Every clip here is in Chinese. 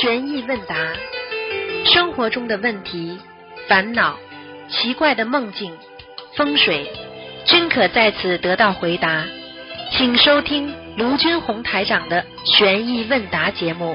悬疑问答，生活中的问题、烦恼、奇怪的梦境、风水，均可在此得到回答。请收听卢军红台长的悬疑问答节目。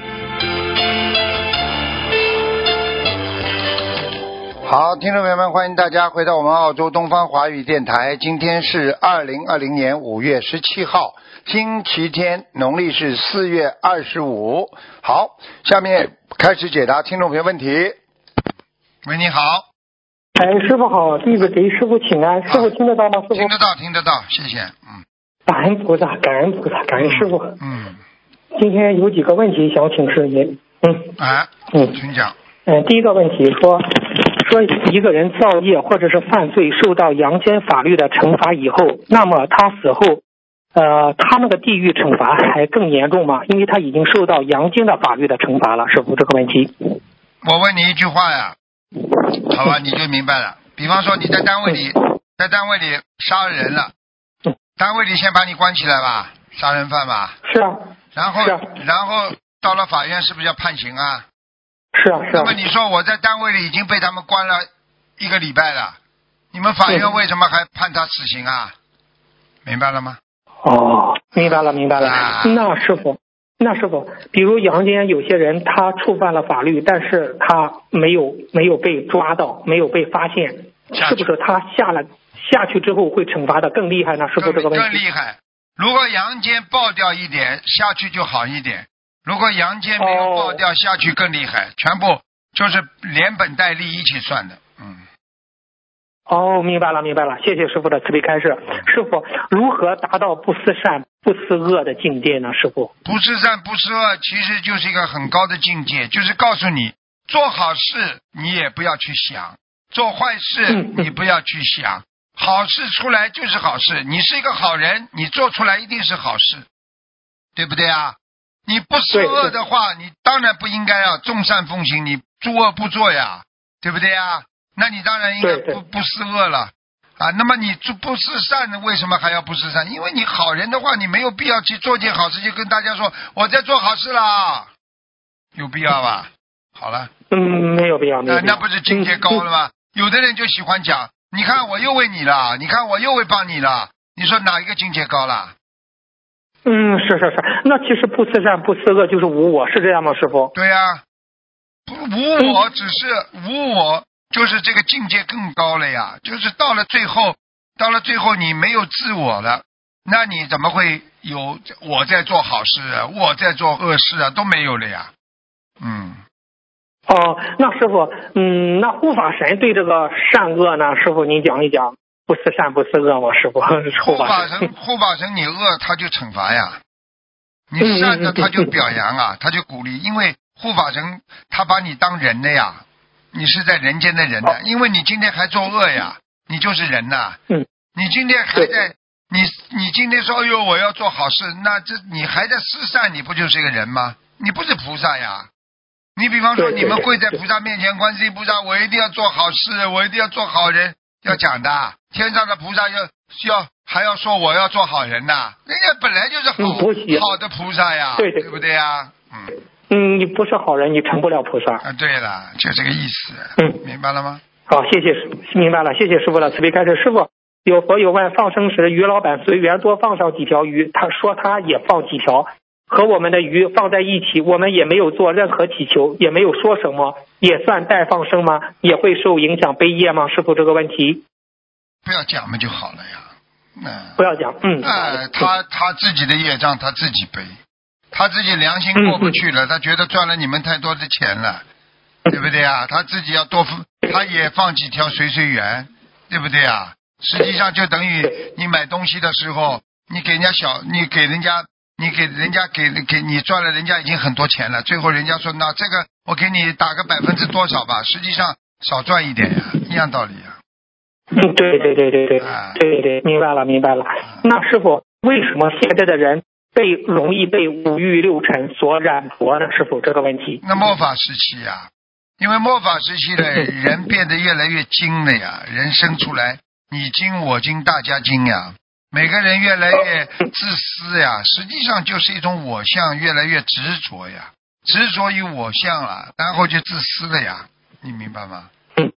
好，听众朋友们，欢迎大家回到我们澳洲东方华语电台。今天是2020年5月17号，星期天，农历是4月25。好，下面开始解答听众朋友问题。喂，你好。 师傅好，弟子给师傅请安。师傅听得到吗？师傅听得到，听得到，谢谢。 感恩菩萨，感恩菩萨，感恩师傅。今天有几个问题想请示您。 请讲。 第一个问题说一个人造业或者是犯罪受到阳间法律的惩罚以后，那么他死后他那个地狱惩罚还更严重吗？因为他已经受到阳间的法律的惩罚了。师傅，这个问题我问你一句话呀，好吧，你就明白了。比方说你在单位里杀了人了，单位里先把你关起来吧，杀人犯吧。 是啊。 然后到了法院是不是要判刑啊？ 是啊。 那么你说我在单位里已经被他们关了1个礼拜了，你们法院为什么还判他死刑啊？明白了吗？ 明白了。那师傅，比如阳间有些人他触犯了法律，但是他没有被抓到，没有被发现，是不是他下去之后会惩罚的更厉害呢？师傅，这个问题更厉害。如果阳间爆掉一点，下去就好一点。如果阳间没有爆掉，下去更厉害，全部就是连本带利一起算的。 明白了，谢谢师傅的慈悲开示。师傅，如何达到不思善不思恶的境界呢？师傅， 不思善不思恶其实就是一个很高的境界，就是告诉你做好事你也不要去想，做坏事你不要去想，好事出来就是好事，你是一个好人，你做出来一定是好事，对不对啊？你不思恶的话，你当然不应该要众善奉行，你诸恶不作呀，对不对呀？那你当然应该不思恶了啊。那么你不思善呢？为什么还要不思善？因为你好人的话，你没有必要去做件好事，就跟大家说我在做好事啦，有必要吧？好了， 没有必要。 那不是境界高了吗？有的人就喜欢讲，你看我又为你了，你看我又会帮你了，你说哪一个境界高了？ 是。那其实不思善不思恶就是无我，是这样吗？师傅？ 对呀，无我只是无我，就是这个境界更高了呀。就是到了最后你没有自我了，那你怎么会有我在做好事啊，我在做恶事啊，都没有了呀。 那师傅，那护法神对这个善恶呢？师傅您讲一讲。不思善不思恶吗？师傅， 护法神你恶他就惩罚呀，你善的他就表扬啊，他就鼓励，因为护法神他把你当人的呀，你是在人间的人的，因为你今天还作恶呀，你就是人呐。你今天还在你今天说哎呦我要做好事，那你还在施善，你不就是一个人吗？你不是菩萨呀。你比方说你们跪在菩萨面前，观世音菩萨，我一定要做好事，我一定要做好人，要讲的，天上的菩萨还要说我要做好人呐，人家本来就是好的菩萨呀，对不对呀？ 你不是好人，你成不了菩萨。 对了，就这个意思。明白了吗？ 好，谢谢，明白了，谢谢师傅的慈悲开示。师傅，有佛友问放生时，于老板随缘多放上几条鱼，他说他也放几条，和我们的鱼放在一起，我们也没有做任何祈求，也没有说什么，也算代放生吗？也会受影响背业吗？师傅，这个问题不要讲嘛就好了呀。 不要讲。 他自己的业障他自己背，他自己良心过不去了，他觉得赚了你们太多的钱了，对不对啊？他自己要多，他也放几条随缘，对不对啊？实际上就等于你买东西的时候，你给人家你赚了人家已经很多钱了，最后人家说那这个我给你打个%多少吧，实际上少赚一点呀，一样道理呀。 对，明白了。那师傅，为什么现在的人容易被五欲六尘所染着呢？师傅，这个问题。 那末法时期呀，因为末法时期的人变得越来越精了呀，人生出来你精我精大家精呀，每个人越来越自私呀，实际上就是一种我相越来越执着呀。 执着于我相了，然后就自私了呀，你明白吗？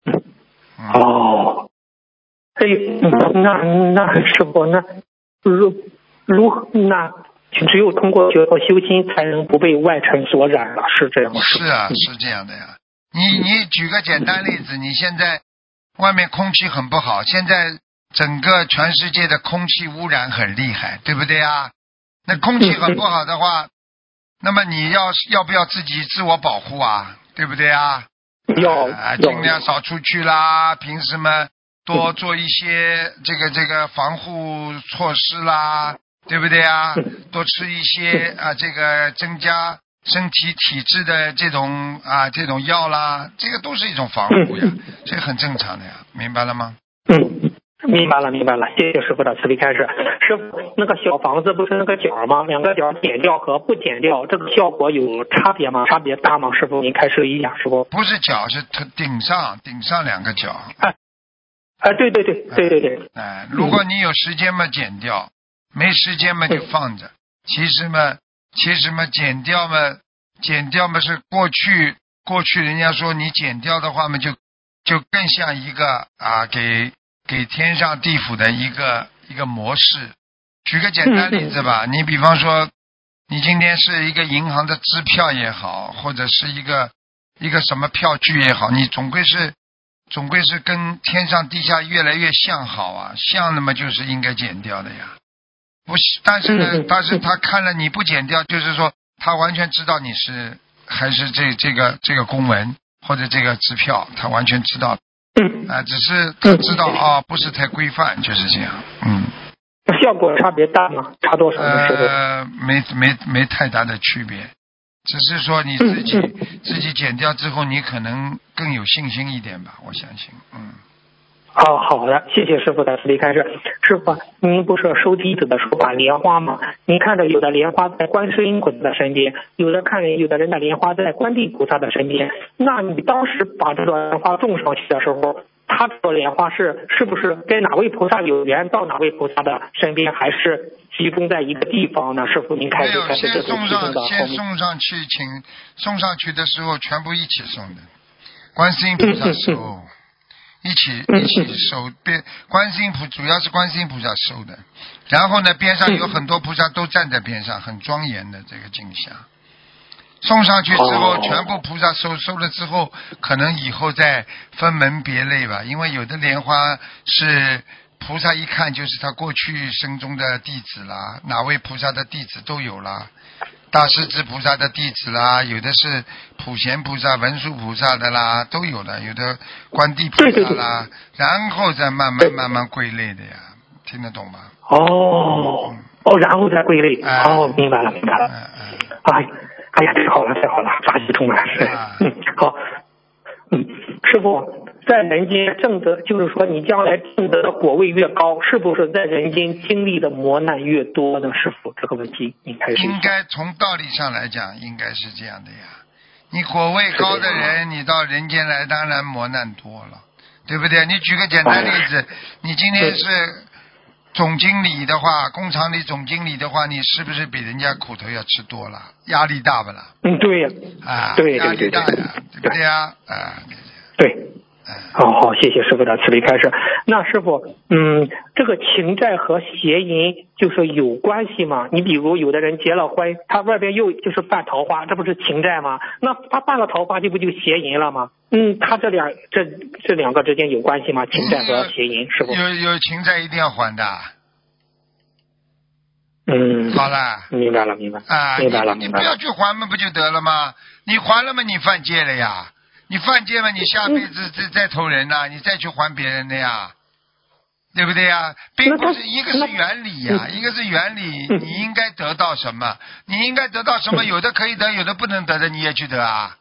哦，哎，那师傅，那如何那只有通过学佛修心，才能不被外尘所染了，是这样吗？ 是啊，是这样的呀。你举个简单例子，你现在外面空气很不好，现在整个全世界的空气污染很厉害，对不对啊？那空气很不好的话，那么你要不要自己自我保护啊？对不对啊？ 要尽量少出去啦，平时嘛多做一些这个防护措施啦，对不对啊？多吃一些这个增加身体体质的这种药啦，这个都是一种防护呀，这个很正常的呀，明白了吗？ 明白了，谢谢师傅的慈悲开示。师傅，那个小房子不是那个角吗？两个角剪掉和不剪掉，这个效果有差别吗？差别大吗？师傅，您开示一下，师傅。 不是角，是顶上两个角。 对。 如果你有时间嘛剪掉，没时间嘛就放着。其实嘛剪掉嘛是过去人家说你剪掉的话嘛就更像一个给天上地府的一个模式。举个简单例子吧，你比方说你今天是一个银行的支票也好，或者是一个什么票据也好，你总归是跟天上地下越来越像好啊，像那么就是应该剪掉的呀。不是，但是他看了你不剪掉，就是说他完全知道你是还是这个公文或者这个支票，他完全知道。只是他知道不是太规范，就是这样。 效果差别大吗？差多少呢？师傅？ 没太大的区别，只是说你自己剪掉之后，你可能更有信心一点吧，我相信。 好的，谢谢师傅的慈悲开示。师傅，您不是收弟子的时候把莲花吗？您看着有的莲花在观世音菩萨的身边，有的人的莲花在观地菩萨的身边。那你当时把这朵莲花种上去的时候，他这朵莲花是不是跟哪位菩萨有缘到哪位菩萨的身边，还是集中在一个地方呢？师傅，您开始这种集中的先送上去，送上去的时候全部一起送的，观世音菩萨收。一起收，主要是观世音菩萨收的，然后呢边上有很多菩萨都站在边上，很庄严的这个景象。送上去之后，全部菩萨收了之后，可能以后再分门别类吧，因为有的莲花是菩萨一看就是他过去生中的弟子啦，哪位菩萨的弟子都有啦。大势至菩萨的弟子啦，有的是普贤菩萨、文殊菩萨的啦，都有的，有的观地菩萨啦，然后再慢慢归类的呀，听得懂吗？ 然后再归类。明白了。哎呀，太好了，法喜充满。好。师傅，在人间正德，就是说你将来正德的果位越高，是不是在人间经历的磨难越多呢？师傅，这个问题你开始。 应该从道理上来讲，应该是这样的呀。你果位高的人，你到人间来，当然磨难多了，对不对？你举个简单例子，你今天是总经理的话，工厂里总经理的话，你是不是比人家苦头要吃多了？压力大不啦？ 对呀。对， 压力大呀，对不对呀？ 对。好，谢谢师傅的慈悲开示。那师傅，这个情债和邪淫就是有关系吗？你比如有的人结了婚，他外边又就是犯桃花，这不是情债吗？那他犯了桃花，这不就邪淫了吗？他这两个之间有关系吗？情债和邪淫，师傅？ 有情债一定要还的。好了， 明白了。 你不要去还嘛，不就得了吗？你还了嘛，你犯戒了呀。你犯戒嘛，你下辈子再投人呐，你再去还别人的呀，对不对呀？并不是一个是原理呀，一个是原理，你应该得到什么？你应该得到什么？有的可以得，有的不能得的，你也去得啊。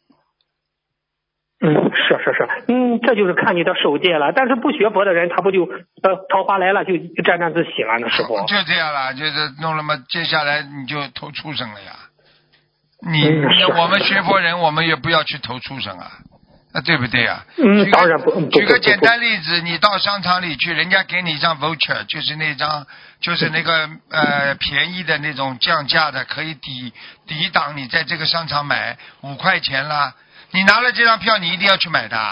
是，这就是看你的守戒了。但是不学佛的人，他不就桃花来了就沾自喜了呢？师傅就这样了，就是弄了嘛，接下来你就投畜生了呀。我们学佛人，我们也不要去投畜生啊， 对不对啊？ 当然不。 举个简单例子，你到商场里去，人家给你一张 voucher， 就是那张，就是那个便宜的那种降价的，可以抵挡你在这个商场买5块钱啦。你拿了这张票，你一定要去买的。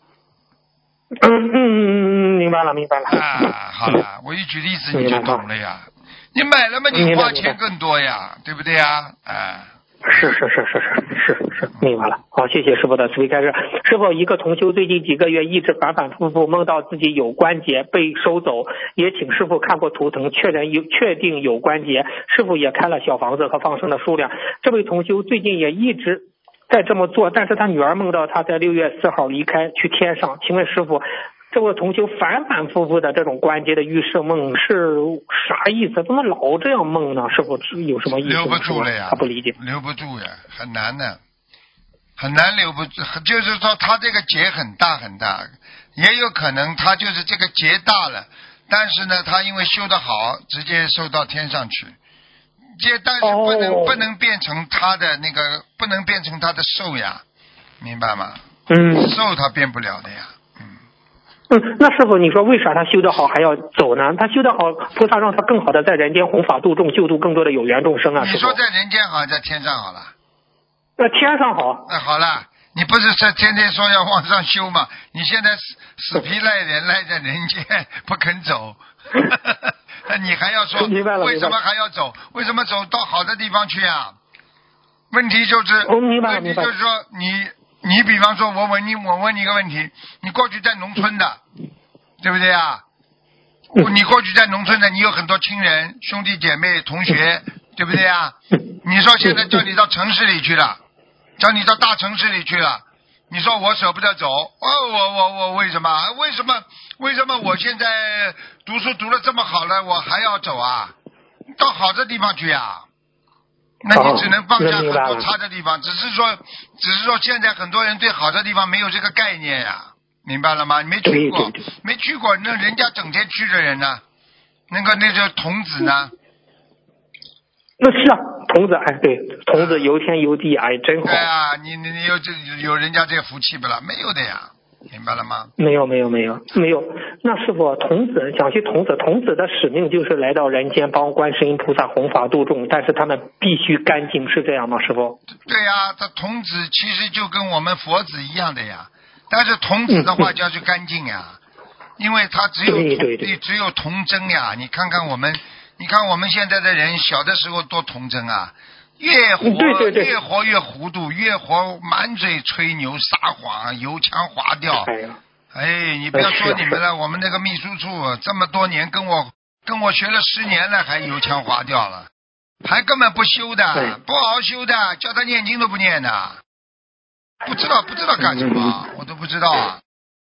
明白了。 啊，好了，我一举例子你就懂了呀。你买了嘛，你花钱更多呀，对不对呀？ 是，明白了。好，谢谢师傅的慈悲开示。师傅，一个同修最近几个月一直反反复复梦到自己有关节被收走，也请师傅看过图腾，确定有关节，师傅也开了小房子和放生的数量。这位同修最近也一直在这么做，但是他女儿梦到他在6月4号离开去天上，请问师傅，这位同修反反复复的这种关节的预示梦是啥意思？怎么老这样梦呢？师傅有什么意思？ 留不住了呀， 他不理解。 留不住呀，很难的，很难留不住。就是说他这个结很大很大，也有可能他就是这个结大了，但是呢，他因为修得好，直接收到天上去。但是不能变成他的那个，不能变成他的寿呀，明白吗？寿他变不了的呀。 那师傅，你说为啥他修得好还要走呢？他修得好，菩萨让他更好的在人间弘法度众，救度更多的有缘众生啊。 你说在人间好，在天上好了？ 天上好。 好了，你不是天天说要往上修吗？你现在死皮赖脸赖在人间不肯走。你还要说为什么还要走？为什么走到好的地方去啊？问题就是，问题就是说你比方说我问你一个问题，你过去在农村的，对不对啊？你过去在农村的，你有很多亲人、兄弟姐妹、同学，对不对啊？你说现在叫你到城市里去了，叫你到大城市里去了，你说我舍不得走，我为什么我现在读书读得这么好了，我还要走啊？到好的地方去啊？那你只能放下很多差的地方，只是说现在很多人对好的地方没有这个概念呀，明白了吗？你没去过，那人家整天去的人呢？那个童子呢？ 那是啊，童子对，童子游天游地真好。 对啊，你有人家这福气不啦？没有的呀。明白了吗？ 没有。那师傅，童子讲起童子的使命就是来到人间帮观世音菩萨弘法度众，但是他们必须干净，是这样吗？师傅？ 对呀，他童子其实就跟我们佛子一样的呀，但是童子的话就要去干净呀，因为他只有童真呀。你看看我们现在的人，小的时候多童真啊。越活越糊涂，越活满嘴吹牛撒谎，油腔滑调。你不要说你们了，我们那个秘书处这么多年跟我学了10年了，还油腔滑调了，还根本不修的，不好好修的，叫他念经都不念的，不知道干什么，我都不知道啊。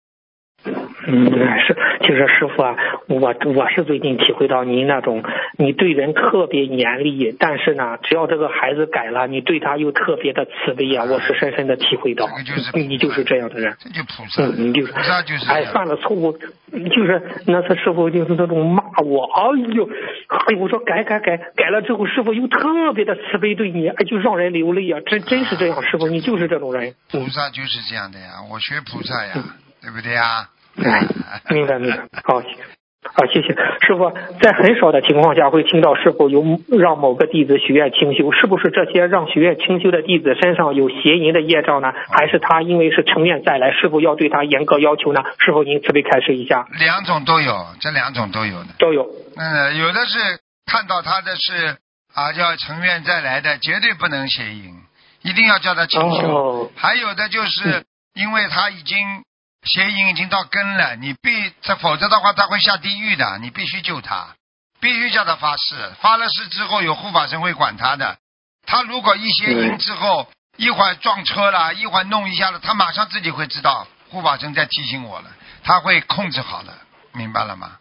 其实师傅啊，我是最近体会到您那种，你对人特别严厉，但是呢，只要这个孩子改了，你对他又特别的慈悲啊，我是深深的体会到，你就是这样的人， 这就菩萨， 你就是菩萨就是犯了错误，就是那次师傅就是那种骂我，我说改了之后，师傅又特别的慈悲对你，就让人流泪啊，真是这样，师傅你就是这种人， 菩萨就是这样的呀，我学菩萨呀，对不对呀？ 明白。好，谢谢师傅。在很少的情况下会听到师傅有让某个弟子许愿清修，是不是这些让许愿清修的弟子身上有邪淫的业障呢？还是他因为是成愿再来，师傅要对他严格要求呢？师傅您慈悲开示一下。 两种都有，这两种都有的。 都有。 有的是看到他的是叫成愿再来的，绝对不能邪淫，一定要叫他清修。还有的就是因为他已经邪淫已经到根了，否则的话他会下地狱的，你必须救他，必须叫他发誓，发了誓之后有护法神会管他的。他如果一邪淫之后，一会儿撞车了，一会儿弄一下了，他马上自己会知道护法神在提醒我了，他会控制好的，明白了吗？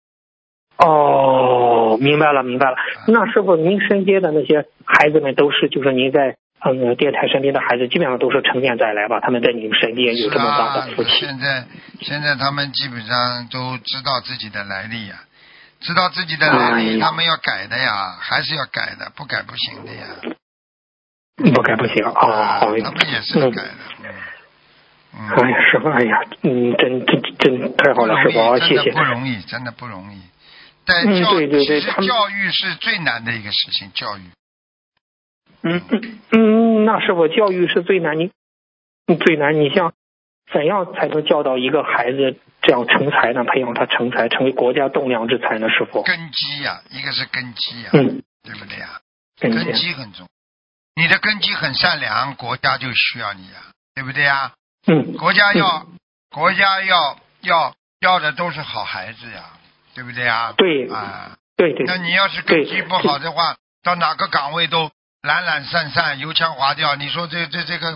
明白了。那师傅您身边的那些孩子们都是就是您在电台身边的孩子基本上都是成年再来吧，他们在你们身边有这么大的福气。 现在他们基本上都知道自己的来历呀，知道自己的来历，他们要改的呀，还是要改的，不改不行的呀。 不改不行他们也是改的。 哎呀，师傅，哎呀，真太好了，师傅，谢谢。 真的不容易，真的不容易。但对， 其实教育是最难的一个事情，教育。 那师傅，教育是最难，你像怎样才能教导一个孩子这样成才呢？培养他成才，成为国家栋梁之才呢？师傅， 根基呀，一个是根基呀，对不对呀？ 根基很重，你的根基很善良，国家就需要你呀，对不对呀？国家要的都是好孩子呀，对不对呀？ 对啊， 对。 那你要是根基不好的话，到哪个岗位都懒懒散散、油腔滑调，你说这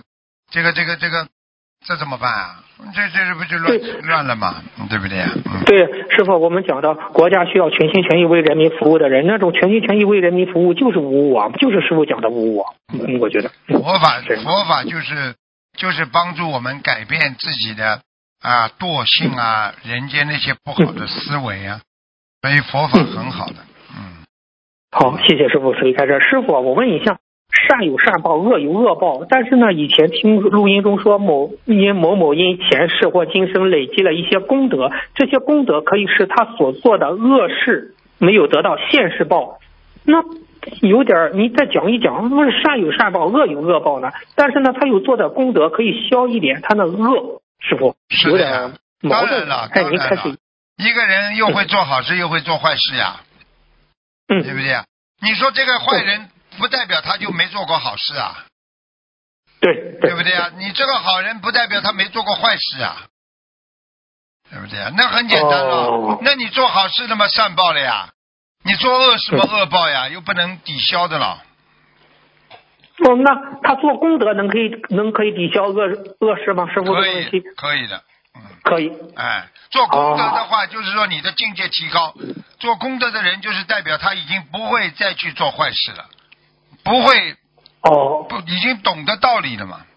怎么办啊？这不就乱了吗？对不对呀？ 对，师傅，我们讲到国家需要全心全意为人民服务的人，那种全心全意为人民服务就是无我，就是师傅讲的无我。我觉得佛法就是帮助我们改变自己的惰性啊，人间那些不好的思维啊，所以佛法很好的。 好，谢谢师傅慈悲开示。师傅，我问一下，善有善报，恶有恶报。但是呢，以前听录音中说某因前世或今生累积了一些功德，这些功德可以使他所做的恶事没有得到现世报。那有点你再讲一讲，不是善有善报，恶有恶报呢？但是呢，他有做的功德可以消一点他的恶，师傅有点矛盾了。 当然了，一个人又会做好事，又会做坏事呀。对不对？你说这个坏人不代表他就没做过好事啊，对不对啊？你这个好人不代表他没做过坏事啊，对不对啊？那很简单了，那你做好事那么善报了呀，你做恶事么恶报呀，又不能抵消的了。 那他做功德能可以抵消恶事吗？师傅， 可以的。 可以。 做功德的话，就是说你的境界提高。做功德的人，就是代表他已经不会再去做坏事了，不会。已经懂得道理了嘛。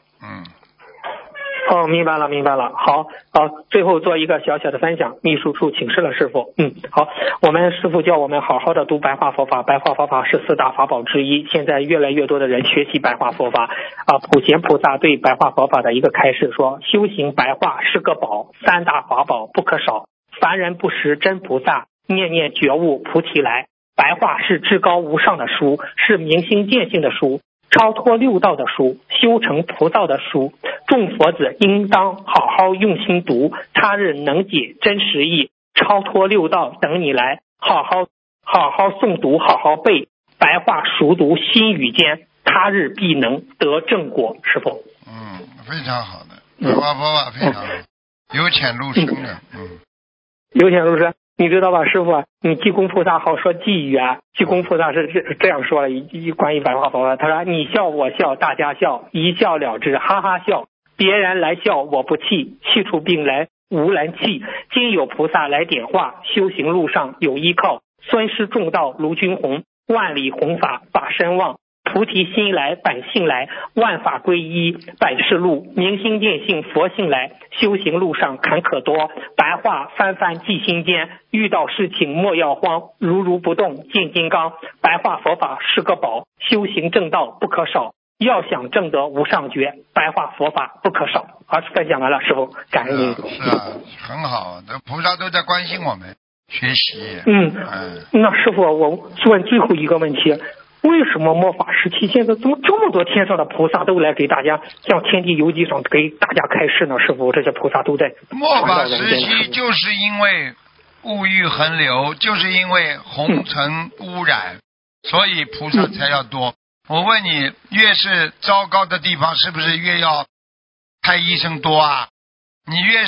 明白了。好，最后做一个小小的分享，秘书处请示了师傅。好，我们师傅叫我们好好的读白话佛法，白话佛法是4大法宝之一。现在越来越多的人学习白话佛法普贤菩萨对白话佛法的一个开示说，修行白话是个宝，3大法宝不可少。凡人不识真菩萨，念念觉悟菩提来。白话是至高无上的书，是明心见性的书，超脱六道的书，修成菩萨的书。众佛子应当好好用心读，他日能解真实义，超脱六道等你来，好好诵读，好好背，白话熟读心语间，他日必能得正果。师父， 非常好的，白话佛法非常好，由浅入深的。 由浅入深。你知道吧，师傅，你济公菩萨好说寄语啊。济公菩萨是这样说了一关于白话佛法，他说：你笑我笑大家笑，一笑了之，哈哈笑。别人来笑我不气，气出病来无人气。今有菩萨来点化，修行路上有依靠。尊师重道卢军宏，万里弘法法身旺。菩提心来本性来，万法归一本是路。明心见性佛性来，修行路上坎坷多，白话翻翻记心间。遇到事情莫要慌，如不动见金刚。白话佛法是个宝，修行正道不可少。要想证得无上觉，白话佛法不可少。好，分享完了，师父，感恩您。 是很好，这菩萨都在关心我们学习。 那师父，我问最后一个问题。为什么末法时期现在怎么这么多天上的菩萨都来给大家像天地游记上给大家开示呢？师父，这些菩萨都在末法时期，就是因为物欲横流，就是因为红尘污染，所以菩萨才要多。我问你，越是糟糕的地方，是不是越要派医生多啊？你越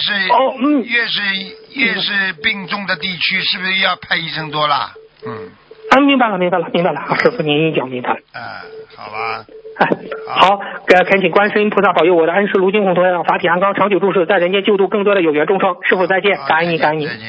是病重的地区，是不是要派医生多啦？ 明白了。好，师父您讲明白了。 好吧。 好，恳请观世音菩萨保佑我的恩师卢金红同学法体安康，长久住世，在人间救度更多的有缘众生。师父再见，感恩您。 再见。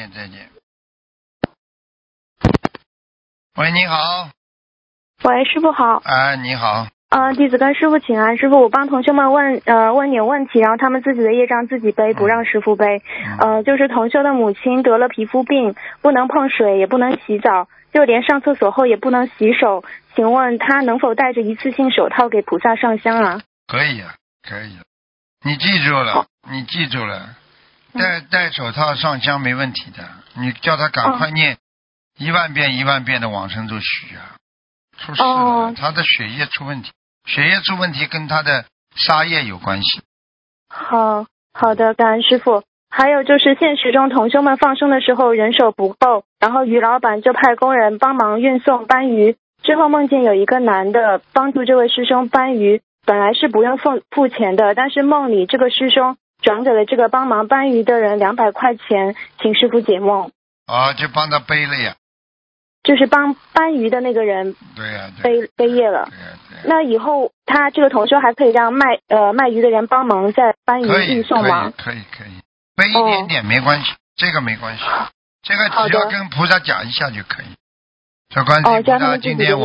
喂，你好。 喂，师父好。 你好。 弟子跟师父请安。师父，我帮同学们问点问题，然后他们自己的业障自己背，不让师父背。就是同修的母亲得了皮肤病，不能碰水，也不能洗澡，就连上厕所后也不能洗手，请问他能否戴着一次性手套给菩萨上香啊？ 可以。 你记住了，你记住了，戴手套上香没问题的。你叫他赶快念10000遍10000遍的往生咒许啊，出事了，他的血液出问题，血液出问题跟他的杀业有关系。 好的，感恩师父。还有就是现实中同修们放生的时候人手不够，然后于老板就派工人帮忙运送搬鱼，之后梦见有一个男的帮助这位师兄搬鱼，本来是不用付钱的，但是梦里这个师兄转给了这个帮忙搬鱼的人200块钱，请师父解梦。 就帮他背了呀。 就是帮搬鱼的那个人对呀， 背业了。 对呀。 那以后他这个同修还可以让卖鱼的人帮忙再搬鱼运送吗？ 可以，背一点点没关系，这个没关系，这个只要跟菩萨讲一下就可以。这观世音菩萨，今天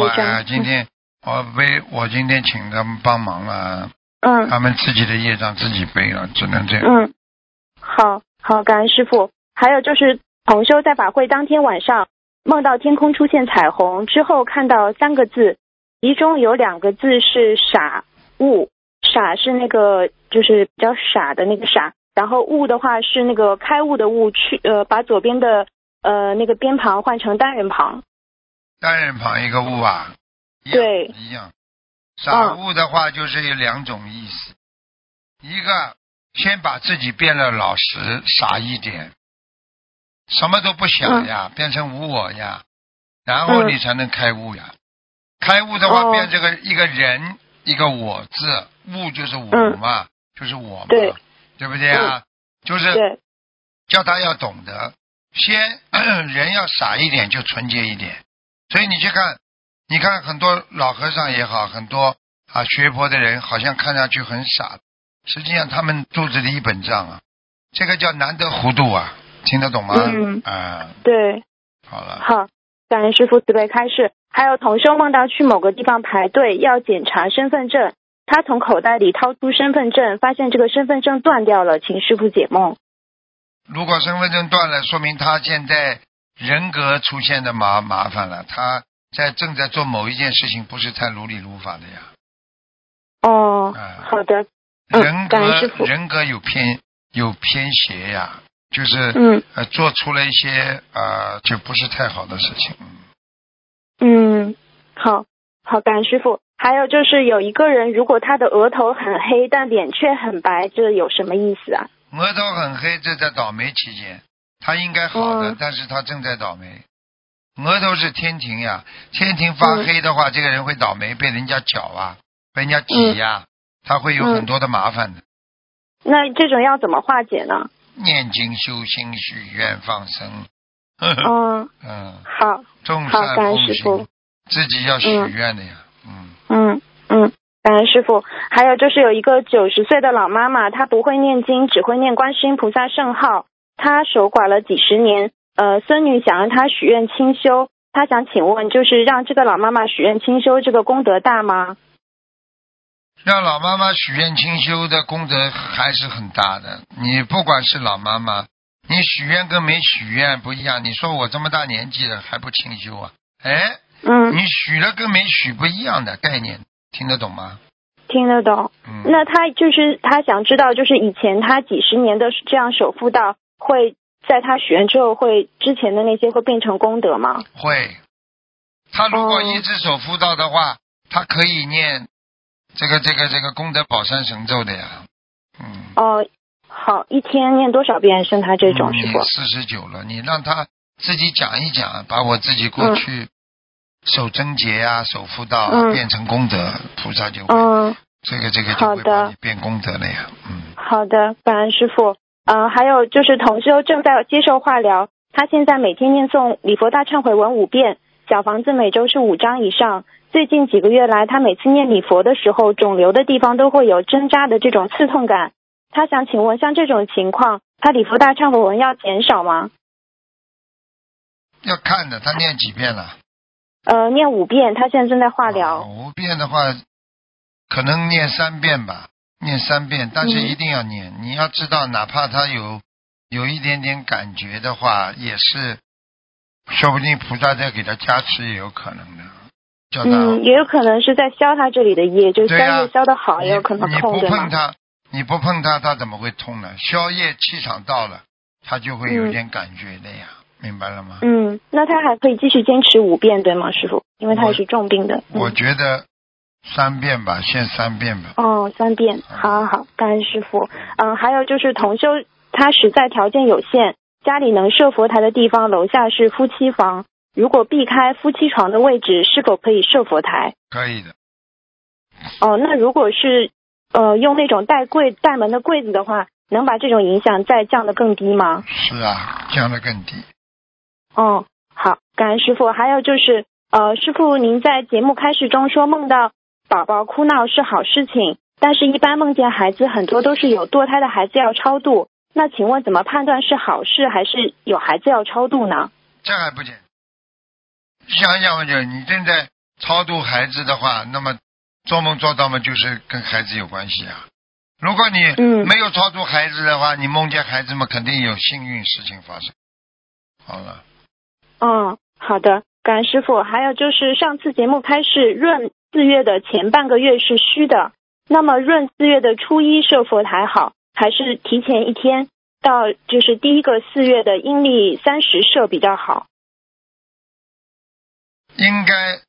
我今天请他们帮忙了，他们自己的业障自己背了，只能这样。 好，感恩师父。还有就是同修在法会当天晚上梦到天空出现彩虹之后，看到3个字，其中有2个字是傻悟，傻是那个就是比较傻的那个傻，然后悟的话是那个开悟的悟，把左边的那个边旁换成单人旁。 单人旁一个悟啊？ 对， 一样。傻悟的话就是有2种意思，一个先把自己变得老实傻一点，什么都不想呀，变成无我呀，然后你才能开悟呀。开悟的话变这个一个人一个我字，悟就是我嘛，就是我嘛，对不对啊？就是叫他要懂得，先人要傻一点就纯洁一点。所以你去看，你看很多老和尚也好，很多学佛的人好像看上去很傻，实际上他们肚子里一本账啊，这个叫难得糊涂啊，听得懂吗？ 对。 好了。 好，感恩师父慈悲开示。还有同修梦到去某个地方排队要检查身份证，他从口袋里掏出身份证，发现这个身份证断掉了，请师父解梦。 如果身份证断了，说明他现在人格出现的麻烦了，他正在做某一件事情，不是太如理如法的呀。 好的。 人格有偏邪呀，就是做出了一些就不是太好的事情。 好，感恩师父。还有就是有一个人，如果他的额头很黑，但脸却很白，这有什么意思啊？ 额头很黑，这在倒霉期间，他应该好的，但是他正在倒霉。额头是天庭呀，天庭发黑的话，这个人会倒霉，被人家搅啊，被人家挤呀，他会有很多的麻烦的。 那这种要怎么化解呢？ 念经修心许愿放生。 好， 众善奉行，自己要许愿的呀。 感恩师父。还有就是有一个90岁的老妈妈，她不会念经，只会念观世音菩萨圣号，她守寡了几十年，孙女想让她许愿清修，她想请问，就是让这个老妈妈许愿清修，这个功德大吗？ 让老妈妈许愿清修的功德还是很大的。你不管是老妈妈，你许愿跟没许愿不一样。你说我这么大年纪了还不清修啊？你许了跟没许不一样的概念，听得懂吗？ 听得懂。那他想知道，就是以前他几十年的这样守妇道，会在他许愿之后，之前的那些会变成功德吗？ 会。他如果一直守妇道的话，他可以念这个功德宝山神咒的呀。 好，一天念多少遍？像他这种师父 49了，你让他自己讲一讲，把我自己过去守贞洁啊，守妇道变成功德，菩萨就会这个就会帮你变功德了呀。 好的，感恩师父。还有就是同修正在接受化疗，他现在每天念诵礼佛大忏悔文5遍，小房子每周是5张以上。最近几个月来，他每次念礼佛的时候，肿瘤的地方都会有针扎的这种刺痛感。他想请问，像这种情况，他礼佛大忏悔文要减少吗？ 要看的，他念几遍了？ 念5遍，他现在正在化疗。 5遍的话，可能念3遍吧，念3遍，但是一定要念。你要知道，哪怕他有一点点感觉的话，也是，说不定菩萨在给他加持也有可能的。也有可能是在消他这里的业，就是消业消得好，也有可能痛， 你不碰他， 你不碰它，它怎么会痛呢？消业气场到了，它就会有点感觉的呀，明白了吗？ 那他还可以继续坚持5遍，对吗，师傅？因为他也是重病的。 我觉得3遍吧，先3遍吧。 3遍，好，感恩师傅。还有就是同修，他实在条件有限，家里能设佛台的地方，楼下是夫妻房，如果避开夫妻床的位置，是否可以设佛台？ 可以的。 那如果是用那种带门的柜子的话，能把这种影响再降得更低吗？ 是啊，降得更低。 好，感恩师傅。还有就是师傅您在节目开始中说梦到宝宝哭闹是好事情，但是一般梦见孩子很多都是有堕胎的孩子要超度，那请问怎么判断是好事还是有孩子要超度呢？ 这还不简单，想想就你正在超度孩子的话，那么做梦做到嘛就是跟孩子有关系啊。如果你没有超度孩子的话，你梦见孩子们肯定有幸运事情发生。好了。 好的，感恩师傅。还有就是上次节目开始，闰4月的前半个月是虚的，那么闰4月的初一设佛台好，还是提前1天到就是第一个4月的阴历30设比较好？ 应该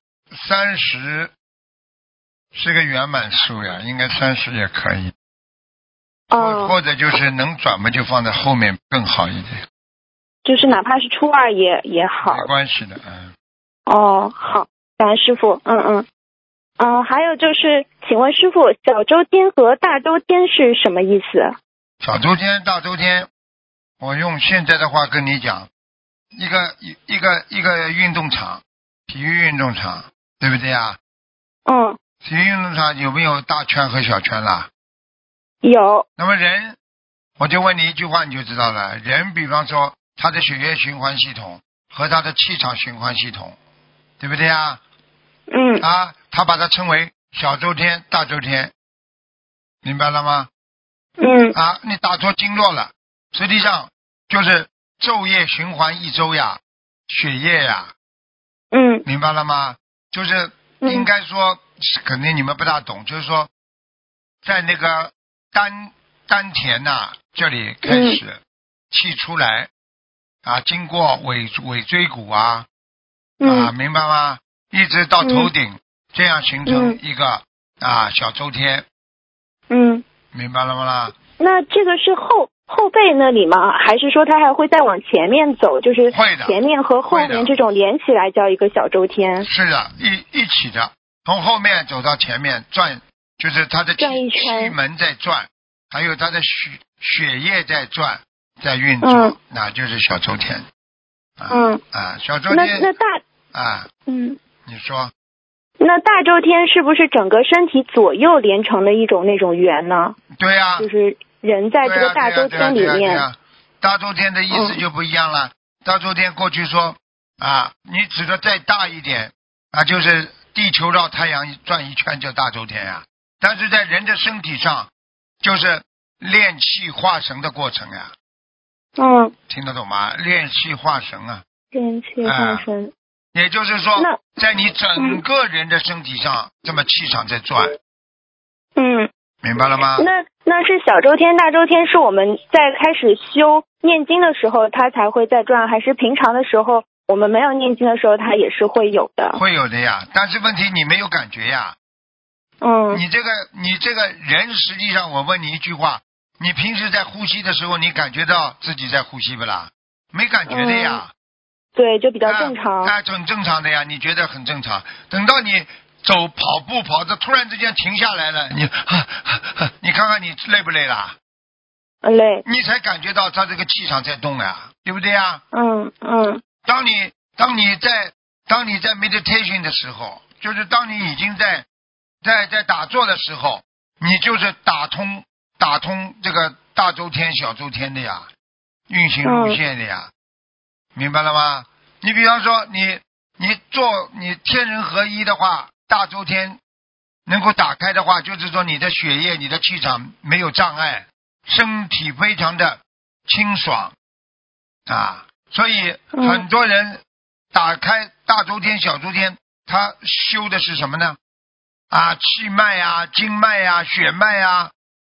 30是个圆满数呀，应该30也可以。或者就是能转嘛，就放在后面更好一点。 就是哪怕是初2也好。 没关系的， 好，感恩师傅。还有就是，请问师傅，小周天和大周天是什么意思？ 小周天、大周天，我用现在的话跟你讲，一个运动场，体育运动场，对不对啊？体育运动场有没有大圈和小圈啦？ 有。 那么人，我就问你一句话你就知道了。人比方说他的血液循环系统和他的气场循环系统，对不对啊？他把它称为小周天、大周天，明白了吗？你打错经络了，实际上就是昼夜循环一周呀，血液呀。明白了吗？就是应该说，肯定你们不大懂，就是说在那个丹田这里开始气出来经过尾椎骨明白吗？一直到头顶，这样形成一个小周天。明白了吗啦？ 那这个是后背那里吗？还是说它还会再往前面走？就是前面和后面这种连起来叫一个小周天？ 是的，一起的，从后面走到前面转，就是它的气门在转，还有它的血液在转，在运作，那就是小周天。小周天。 那大你说。 那大周天是不是整个身体左右连成的一种那种圆呢？ 对呀。 就是人在这个大周天里面。 大周天的意思就不一样了。大周天过去说你指的再大一点就是地球绕太阳转一圈叫大周天呀。但是在人的身体上，就是炼气化神的过程呀。听得懂吗？炼气化神炼气化神。 也就是说，在你整个人的身体上，这么气场在转。明白了吗？ 那是小周天、大周天是我们在开始修念经的时候，它才会在转，还是平常的时候我们没有念经的时候，它也是会有的？ 会有的呀，但是问题你没有感觉呀。你这个人实际上，我问你一句话，你平时在呼吸的时候，你感觉到自己在呼吸不啦？没感觉的呀。 对，就比较正常。 很正常的呀，你觉得很正常。等到你跑步跑着，突然之间停下来了，你看看你累不累啦？ 累。 你才感觉到他这个气场在动呀，对不对呀？当你在 meditation 的时候，就是当你已经在打坐的时候，你就是打通这个大周天、小周天的呀，运行路线的呀。明白了吗？你比方说你天人合一的话，大周天能够打开的话，就是说你的血液、你的气场没有障碍，身体非常的清爽所以很多人打开大周天、小周天，他修的是什么呢？气脉经脉血脉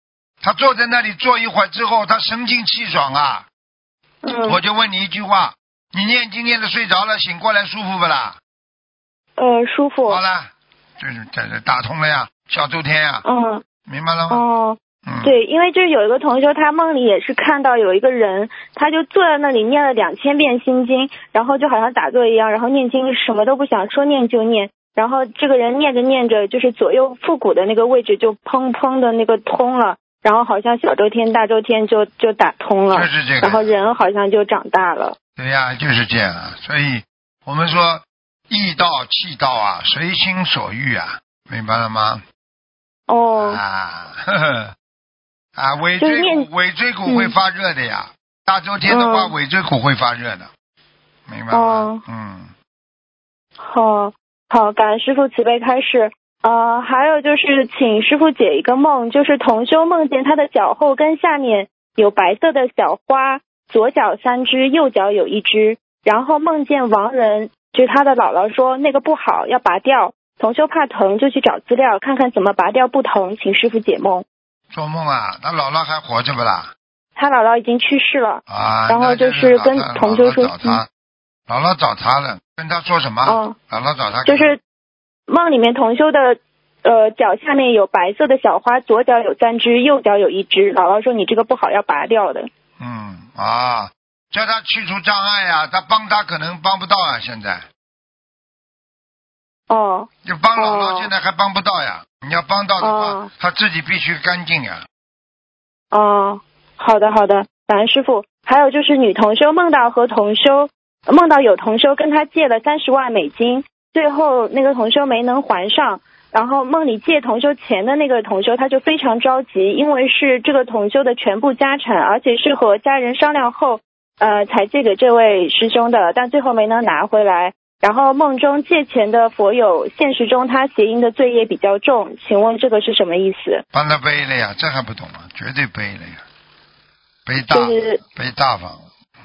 他坐在那里坐一会儿之后，他神清气爽啊。我就问你一句话，你念经念的睡着了，醒过来舒服不啦？ 舒服。 好了，就是这打通了呀，小周天呀。明白了吗？ 对，因为就是有一个同修，他梦里也是看到有一个人，他就坐在那里念了2000遍心经，然后就好像打坐一样，然后念经什么都不想，说念就念，然后这个人念着念着，就是左右腹股的那个位置就砰砰的那个通了，然后好像小周天大周天就打通了， 就是这个， 然后人好像就长大了。 对呀，就是这样。所以我们说意道气道啊，随心所欲啊，明白了吗？尾椎骨会发热的呀，大周天的话尾椎骨会发热的，明白吗？ 好，感恩师父慈悲开示。还有就是请师父解一个梦，就是同修梦见他的脚后跟下面有白色的小花，左脚3只，右脚有1只，然后梦见亡人，就是他的姥姥说那个不好，要拔掉。同修怕疼，就去找资料看看怎么拔掉不疼，请师父解梦。 做梦啊？他姥姥还活着不啦？ 他姥姥已经去世了。然后就是跟同修说， 姥姥找他了，跟他说什么？姥姥找他就是梦里面同修的脚下面有白色的小花，左脚有3只，右脚有1只。姥姥说你这个不好，要拔掉的。 叫他去除障碍啊，他帮他可能帮不到啊，现在。就帮姥姥现在还帮不到呀，你要帮到的话，他自己必须干净呀。 好的，感恩师父。还有就是女同修梦到有同修跟他借了30万美金，最后那个同修没能还上，然后梦里借同修钱的那个同修他就非常着急，因为是这个同修的全部家产，而且是和家人商量后才借给这位师兄的，但最后没能拿回来。然后梦中借钱的佛友，现实中他邪淫的罪业比较重，请问这个是什么意思？ 帮他背了呀，这还不懂吗？绝对背了呀，背大方。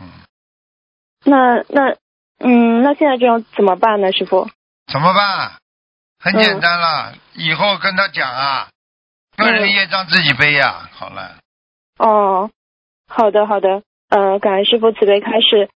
那现在这种怎么办呢，师父？ 怎么办？很简单了，以后跟他讲啊，个人业障自己背呀，好了。好的，感恩师父慈悲开示。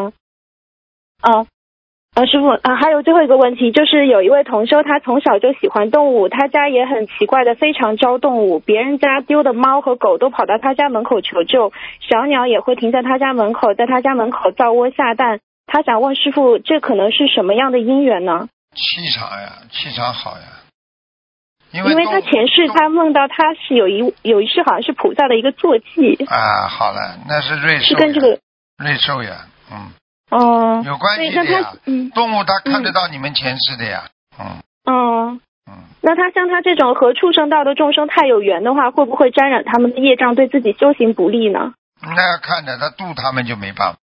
师父还有最后一个问题，就是有一位同修，他从小就喜欢动物，他家也很奇怪的非常招动物，别人家丢的猫和狗都跑到他家门口求救，小鸟也会停在他家门口，在他家门口造窝下蛋。他想问师父，这可能是什么样的因缘呢？ 气场好呀。因为他前世他梦到他是有一世好像是菩萨的一个坐骑。 好了，那是瑞兽， 是跟这个瑞兽呀。有关系的呀。动物它看得到你们前世的呀。 那他像他这种和畜生道的众生太有缘的话，会不会沾染他们的业障，对自己修行不利呢？ 那要看的，他度他们就没办法。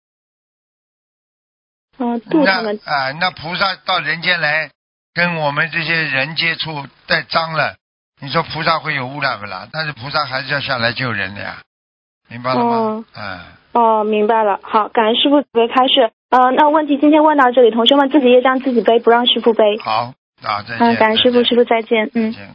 度他们那菩萨到人间来跟我们这些人接触带脏了，你说菩萨会有污染不啦？但是菩萨还是要下来救人的呀，明白了吗？ 明白了。好，感恩师父慈悲开示。那问题今天问到这里，同学们自己业障自己背，不让师父背。 好，再见。 感恩师父，师父再见。 再见。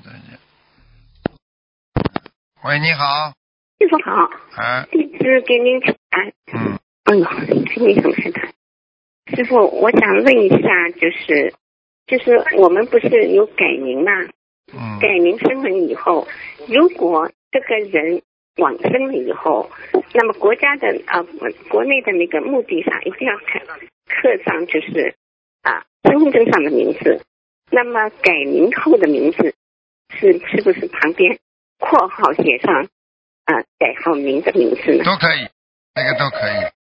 喂，你好。 师父好。弟子给您请安。请你什么事谈？师父，我想问一下，就是我们不是有改名吗？改名声闻以后，如果这个人往生了以后，那么国家的国内的那个墓地上一定要刻上就是身份证上的名字。那么改名后的名字是不是旁边括号写上改好名的名字呢？ 都可以，那个都可以。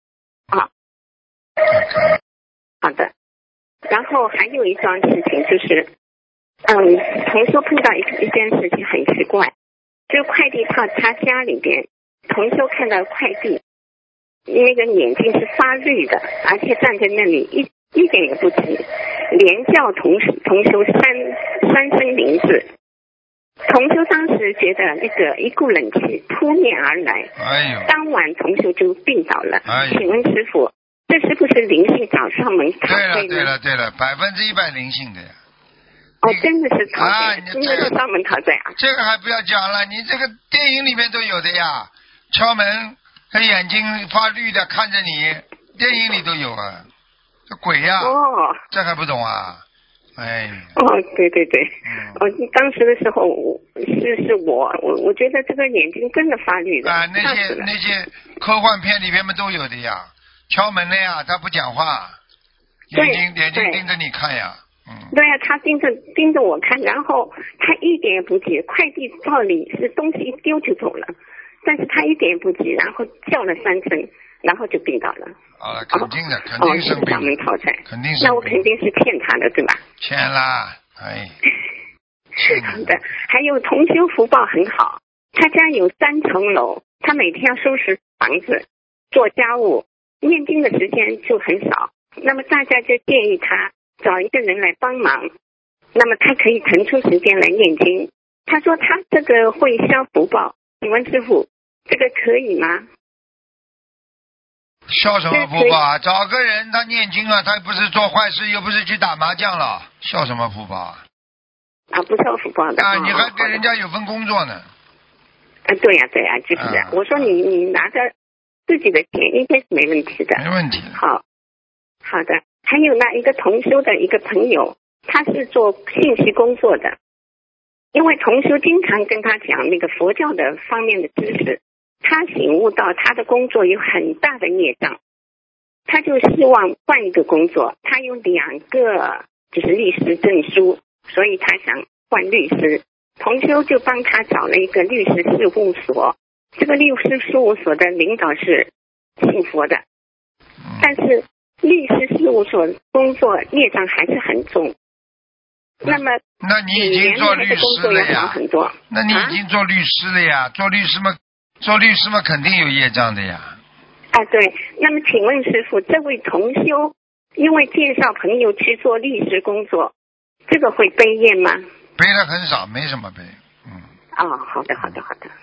好的。然后还有一桩事情就是，同修碰到一件事情很奇怪，就是快递到他家里边，同修看到快递，那个眼睛是发绿的，而且站在那里一点也不急，连叫同修三声名字。同修当时觉得那个一股冷气扑面而来，当晚同修就病倒了。请问师父，这是不是灵性找上门讨会呢？ 对了，100%灵性的呀。 真的是讨债，真的是专门讨债啊！ 这个还不要讲了，你这个电影里面都有的呀，敲门，他眼睛发绿的看着你，电影里都有啊，这鬼呀！这还不懂啊？哎。 对对对，当时的时候是我觉得这个眼睛真的发绿的啊，那些科幻片里面都有的呀，敲门的呀，他不讲话，眼睛盯着你看呀。 对呀，他盯着我看，然后他一点也不急，快递到里是东西一丢就走了，但是他一点也不急，然后叫了3声，然后就病倒了。 肯定的，肯定生病。 专门讨债， 肯定那我肯定是骗他的，对吧？ 骗啦，哎。 好的，还有同修福报很好，他家有3层楼，他每天要收拾房子、做家务，念经的时间就很少。那么大家就建议他找一个人来帮忙，那么他可以腾出时间来念经。他说他这个会消福报，请问师父，这个可以吗？ 消什么福报啊？找个人他念经啊，他不是做坏事，又不是去打麻将了，消什么福报啊？ 不消福报的你还跟人家有份工作呢。 对呀，就是的。我说你拿着自己的钱应该是没问题的。 没问题。 好的。还有呢，一个同修的一个朋友，他是做信息工作的，因为同修经常跟他讲那个佛教的方面的知识，他醒悟到他的工作有很大的业障，他就希望换一个工作。他有2个就是律师证书，所以他想换律师。同修就帮他找了一个律师事务所，这个律师事务所的领导是信佛的，但是律师事务所工作业障还是很重。那么你已经做律师了呀？ 很多。 那你已经做律师了呀？做律师嘛肯定有业障的呀。 对。那么请问师父，这位同修因为介绍朋友去做律师工作，这个会背业吗？ 背的很少，没什么背。 好的。好，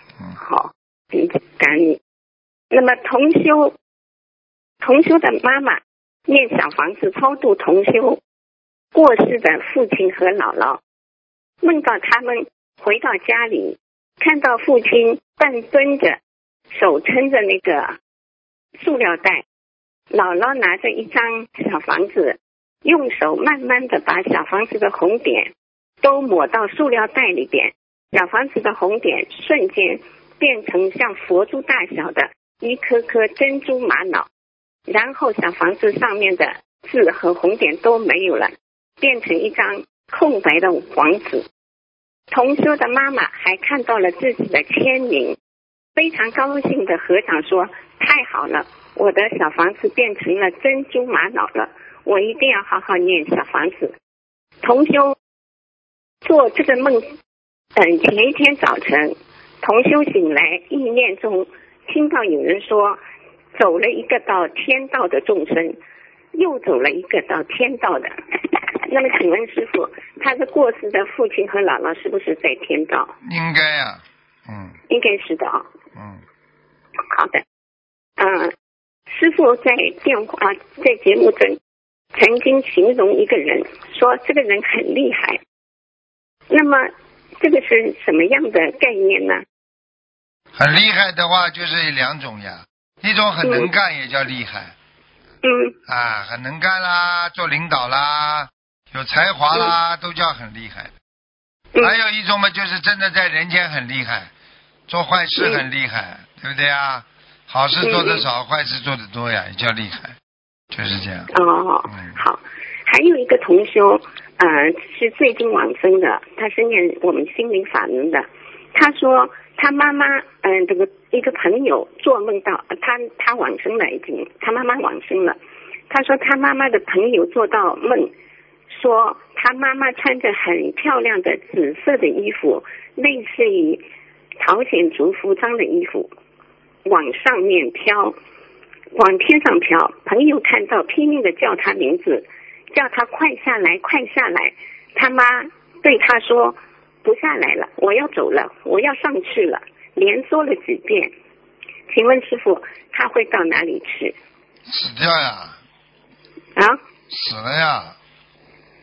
感恩你。那么同修的妈妈念小房子超度同修过世的父亲和姥姥，梦到他们回到家里，看到父亲半蹲着，手撑着那个塑料袋，姥姥拿着一张小房子，用手慢慢的把小房子的红点都抹到塑料袋里边，小房子的红点瞬间变成像佛珠大小的一颗颗珍珠玛瑙，然后小房子上面的字和红点都没有了，变成一张空白的黄纸。同修的妈妈还看到了自己的签名，非常高兴的合掌说，太好了，我的小房子变成了珍珠玛瑙了，我一定要好好念小房子。同修做这个梦，前一天早晨同修醒来，意念中听到有人说，走了一个到天道的众生，又走了一个到天道的。那么请问师父，他的过世的父亲和姥姥是不是在天道？ 应该呀。 应该是的。好的。师父在节目中曾经形容一个人，说这个人很厉害。那么这个是什么样的概念呢？ 很厉害的话就是2种呀，一种很能干也叫厉害。很能干啦，做领导啦，有才华啦，都叫很厉害。还有一种嘛，就是真的在人间很厉害，做坏事很厉害，对不对啊？好事做得少，坏事做得多呀，也叫厉害，就是这样。 好。还有一个同修，是最近往生的，他是念我们心灵法门的。他说他妈妈，这个一个朋友做梦到他往生了，已经他妈妈往生了。他说他妈妈的朋友做到梦，说他妈妈穿着很漂亮的紫色的衣服，类似于朝鲜族服装的衣服，往上面飘，往天上飘。朋友看到拼命的叫他名字，叫他快下来，快下来。他妈对他说，不下来了，我要走了，我要上去了，连说了几遍。请问师父，他会到哪里去？ 死掉呀。 死了呀。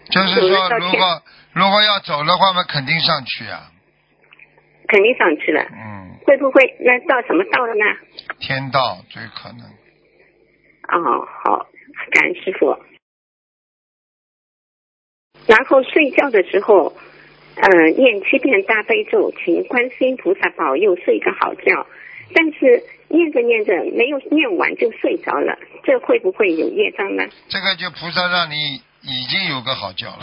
就是说，如果要走的话嘛，肯定上去啊。 肯定上去了。会不会那到什么道了呢？ 天道最可能。 好，感恩师父。然后睡觉的时候，念7遍大悲咒，请观世音菩萨保佑睡个好觉。但是念着念着没有念完就睡着了，这会不会有业障呢？ 这个就菩萨让你已经有个好觉了。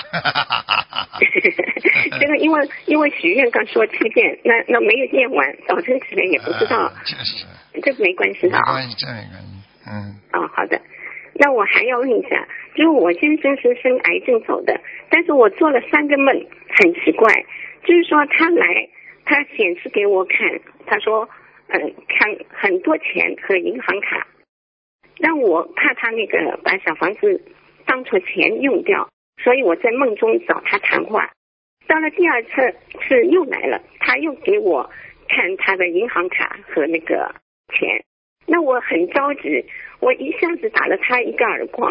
这个因为许愿刚说7遍，那没有念完，早晨起来也不知道。 就是。 这没关系的啊。 没关系，这没关系。 好的。那我还要问一下，就是我先生是生癌症走的，但是我做了3个梦，很奇怪，就是说他显示给我看，他说看很多钱和银行卡，让我怕他那个把小房子当作钱用掉，所以我在梦中找他谈话。到了第2次又来了，他又给我看他的银行卡和那个钱，那我很着急，我一下子打了他一个耳光。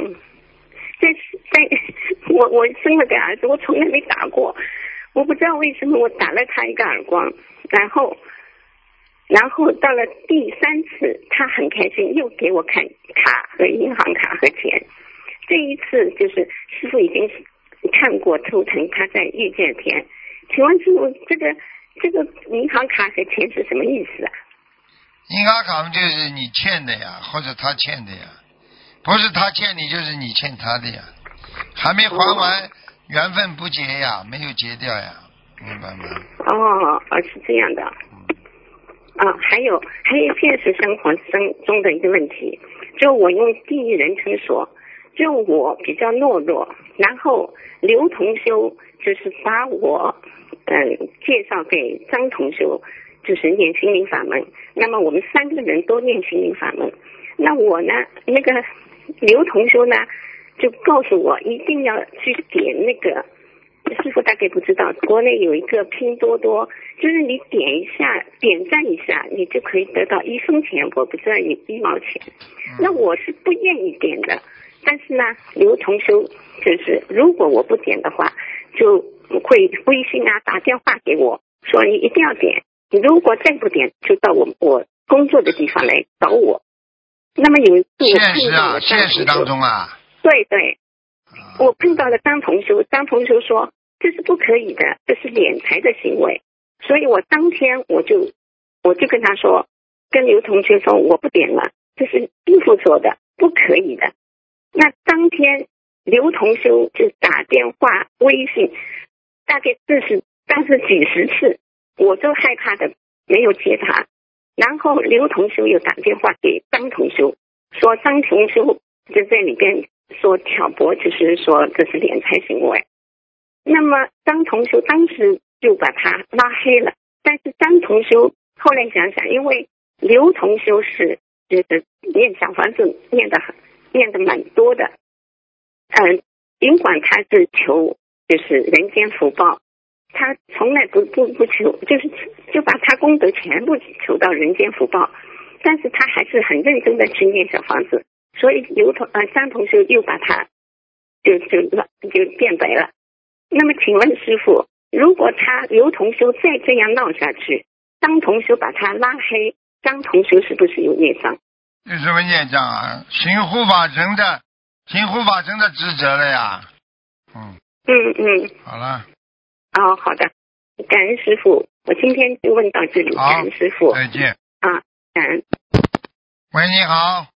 我生了个儿子，我从来没打过，我不知道为什么我打了他一个耳光，然后到了第3次，他很开心，又给我看卡和银行卡和钱。这一次就是师父已经看过图腾，他在遇见天。请问师父，这个银行卡和钱是什么意思啊？ 银行卡就是你欠的呀，或者他欠的呀，不是他欠你就是你欠他的呀，还没还完，缘分不结呀，没有结掉呀，明白吗？ 是这样的。还有现实生活中的一个问题，就我用第一人称说，就我比较懦弱，然后刘同修就是把我介绍给张同修，就是念心灵法门，那么我们3个人都念心灵法门。那我呢，那个刘同修呢就告诉我一定要去点那个，师父大概不知道，国内有一个拼多多，就是你点赞一下你就可以得到1分钱，我不知道有1毛钱。那我是不愿意点的，但是呢刘同修就是如果我不点的话，就会微信打电话给我说你一定要点，你如果再不点就到我工作的地方来找我。那么有一次我碰到了现实当中啊， 对，我碰到了张同修说这是不可以的，这是敛财的行为，所以我当天我就跟他说，跟刘同学说我不点了，这是师父说的，不可以的。那当天刘同修就打电话微信，大概但是几十次，我都害怕的没有接他。然后刘同修又打电话给张同修，说张同修就在里边说挑拨，就是说这是敛财行为。那么张同修当时就把他拉黑了，但是张同修后来想想，因为刘同修是就是念小房子念的蛮多的，尽管他是求就是人间福报，他从来不求，就把他功德全部求到人间福报，但是他还是很认真的去念小房子，所以张同修又把他就变白了。那么请问师父，如果刘同修再这样闹下去，张同修把他拉黑，张同修是不是有孽障？ 有什么孽障啊？行护法神的职责了呀。好了。 好的，感恩师父，我今天就问到这里，感恩师父， 再见。 感恩。 喂，你好。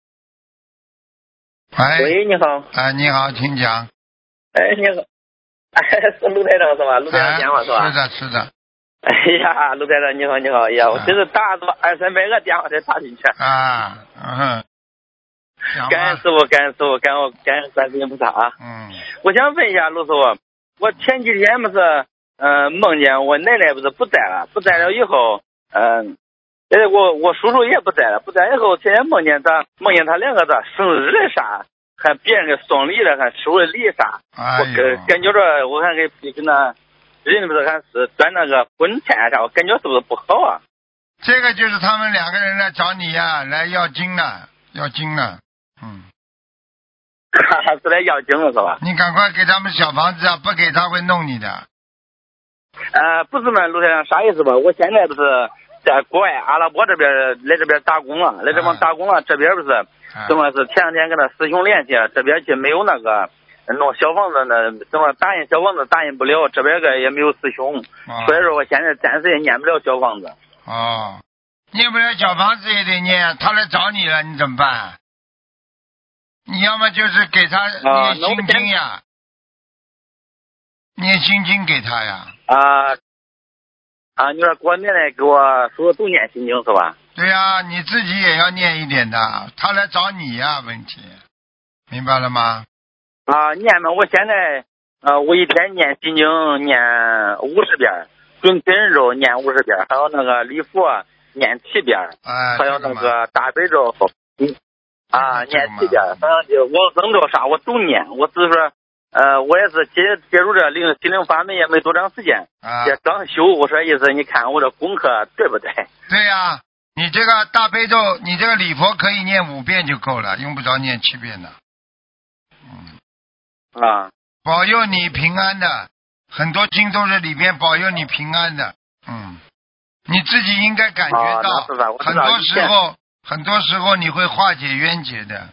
喂，你好。 你好，请讲。 你好。是陆台长是吧？陆台长电话是吧？ 是的。 哎呀，陆台长你好。哎呀，我真是打了200-300个电话才打进去。感恩师父，感恩观世音菩萨啊。我想问一下陆师傅，我前几天不是梦见我奶奶不在了以后，现在我叔叔也不在了以后，现在梦见他2个的生日的啥，还别人给送礼了，还收了礼啥，我感觉着我看跟那人不是还是端那个婚菜啥，我感觉是不是不好啊？ 这个就是他们2个人来找你呀，来要经了。 是来要经了是吧？ 你赶快给他们小房子啊，不给他会弄你的。 不是嘛，卢台长，啥意思吧？我现在不是在国外阿拉伯这边来这边打工了，这边不是怎么是前两天跟他师兄联系，这边去没有那个弄小房子呢，怎么打印小房子打印不了，这边个也没有师兄，所以说我现在暂时也念不了小房子。 哦，念不了小房子也得念，他来找你了，你怎么办？你要么就是给他念心经呀，念心经给他呀。 你说给我奶奶给我说都念心经是吧？ 对呀，你自己也要念一点的，他来找你呀，问题明白了吗？ 念嘛，我现在我一天念心经念50遍，准提神咒念50遍，还有那个礼佛念7遍，还有那个大悲咒念7遍，反正就往生咒啥我都念，我只是说我也是接触这心灵法门也没多长时间，也刚修，我说意思你看我这功课对不对？ 对呀，你这个大悲咒，你这个礼佛可以念5遍就够了，用不着念7遍的。保佑你平安的，很多经都是里边保佑你平安的。你自己应该感觉到，很多时候你会化解冤结的。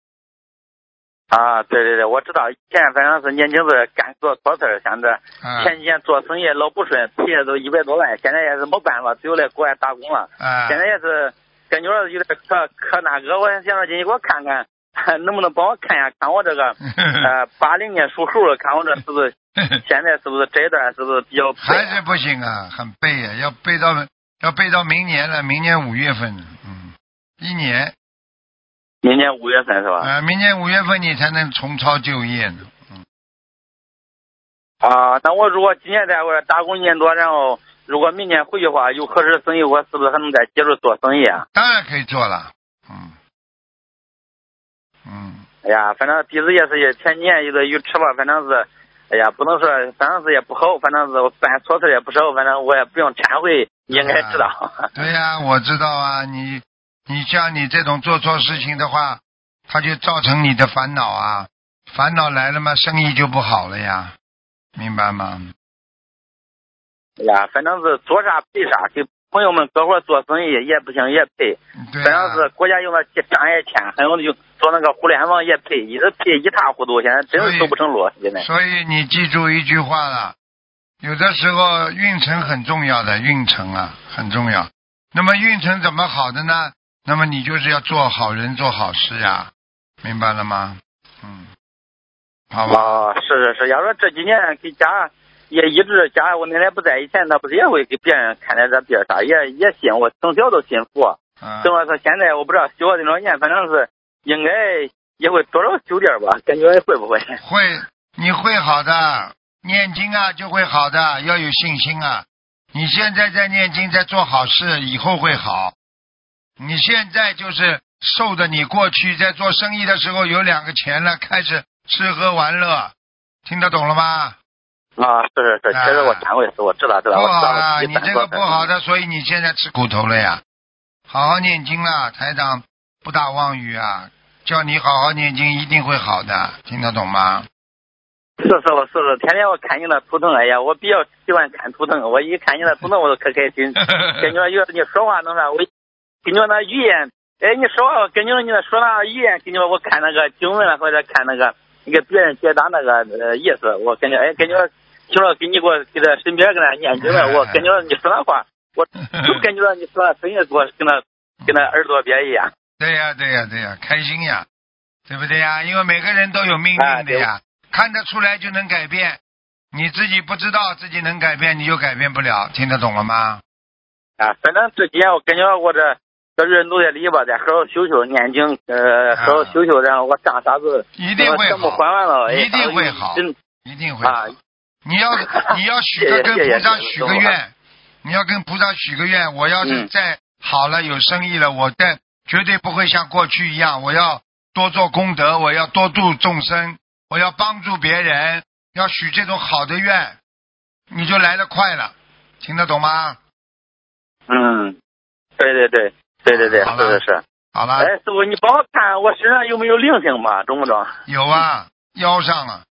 对，我知道，以前反正是年轻时干做错事，像这前几年做生意老不顺，赔了都100多万，现在也是没办法，只有来国外打工了。现在也是感觉有点可那个，我想说进去给我看看，能不能帮我看一下，看我这个80年属猴的，看我这是不是现在是不是这一段是不是比较还是不行啊，很背啊，要背到明年了，明年5月份，1年。 明年5月份是吧？ 明年5月份你才能重操旧业呢。 那我如果今年在外打工1年多，然后如果明年回去的话，有合适的生意，我是不是还能再接着做生意啊？ 当然可以做了。 哎呀，反正弟子也是前几年有个鱼吃吧，反正是，哎呀，不能说，反正是也不好，反正是我办错事也不少，反正我也不用忏悔，你应该知道。 对呀，我知道啊，你像你这种做错事情的话，它就造成你的烦恼啊，烦恼来了嘛，生意就不好了呀，明白吗？ 哎呀，反正是做啥赔啥，给朋友们合伙做生意也不行也赔，反正是国家用的账也欠，还有就做那个互联网也赔，一直赔一塌糊涂，现在真是走不成路现在。 所以你记住一句话了，有的时候运程很重要的，运程啊很重要。那么运程怎么好的呢？那么你就是要做好人做好事呀，明白了吗？好吧。 是，要说这几年给家也一直家我奶奶不在以前，他不是也会给别人看待这别啥，也信，我从小都信佛。怎么说现在我不知道修了多少年，反正是应该也会多少修点吧，感觉会不会？ 会，你会好的，念经啊就会好的，要有信心啊。你现在在念经，在做好事，以后会好。你现在就是受的你过去在做生意的时候有2个钱了，开始吃喝玩乐，听得懂了吗？ 是，其实我忏悔，我知道。 不好啊，你这个不好的，所以你现在吃苦头了呀。好好念经啦，台长不打妄语啊，叫你好好念经，一定会好的，听得懂吗？ 是，天天我看你那图腾，哎呀，我比较喜欢看图腾，我一看你那图腾我都可开心，感觉有你说话能啥，我跟你那语言，你说话跟你那说那语言，跟你我看那个经文了，或者看那个你给别人解答那个意思，我感觉跟你听了给你给他身边跟他念经了，我感觉你说那话，我就感觉你说那声音多跟那耳朵边一样。 对呀，开心呀，对不对呀？因为每个人都有命运的呀，看得出来就能改变，你自己不知道自己能改变，你就改变不了，听得懂了吗？ 反正这几年我感觉我这人努力吧，再好好修念经，好好修，然后我上啥子一定会好， 还完了， 一定会好，一定会好。你要许个跟菩萨许个愿，你要跟菩萨许个愿，我要是再好了有生意了，我再绝对不会像过去一样，我要多做功德，我要多度众生，我要帮助别人，要许这种好的愿，你就来得快了，听得懂吗？ 对，是。 好了。 哎，师傅，你帮我看我身上有没有灵性嘛？中不中？ 有啊，腰上啊。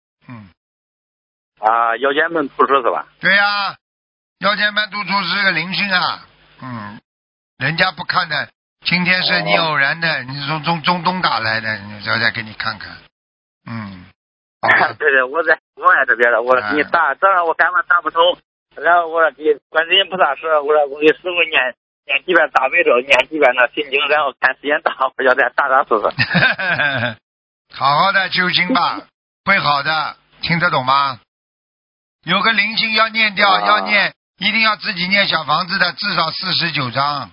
腰间盘突出是吧？ 对呀，腰间盘突出是个灵性啊。人家不看的，今天是你偶然的，你从中东打来的，你再给你看看。 对，我在这边的，我说给你打，早上我赶忙打不通，然后我说给观世音菩萨说，我说我给师傅念几遍大悲咒，念几遍那心经，然后看时间到，我要再打试试。 好好的修心吧，会好的，听得懂吗？有个灵性要念掉，要念，一定要自己念小房子的，至少49章。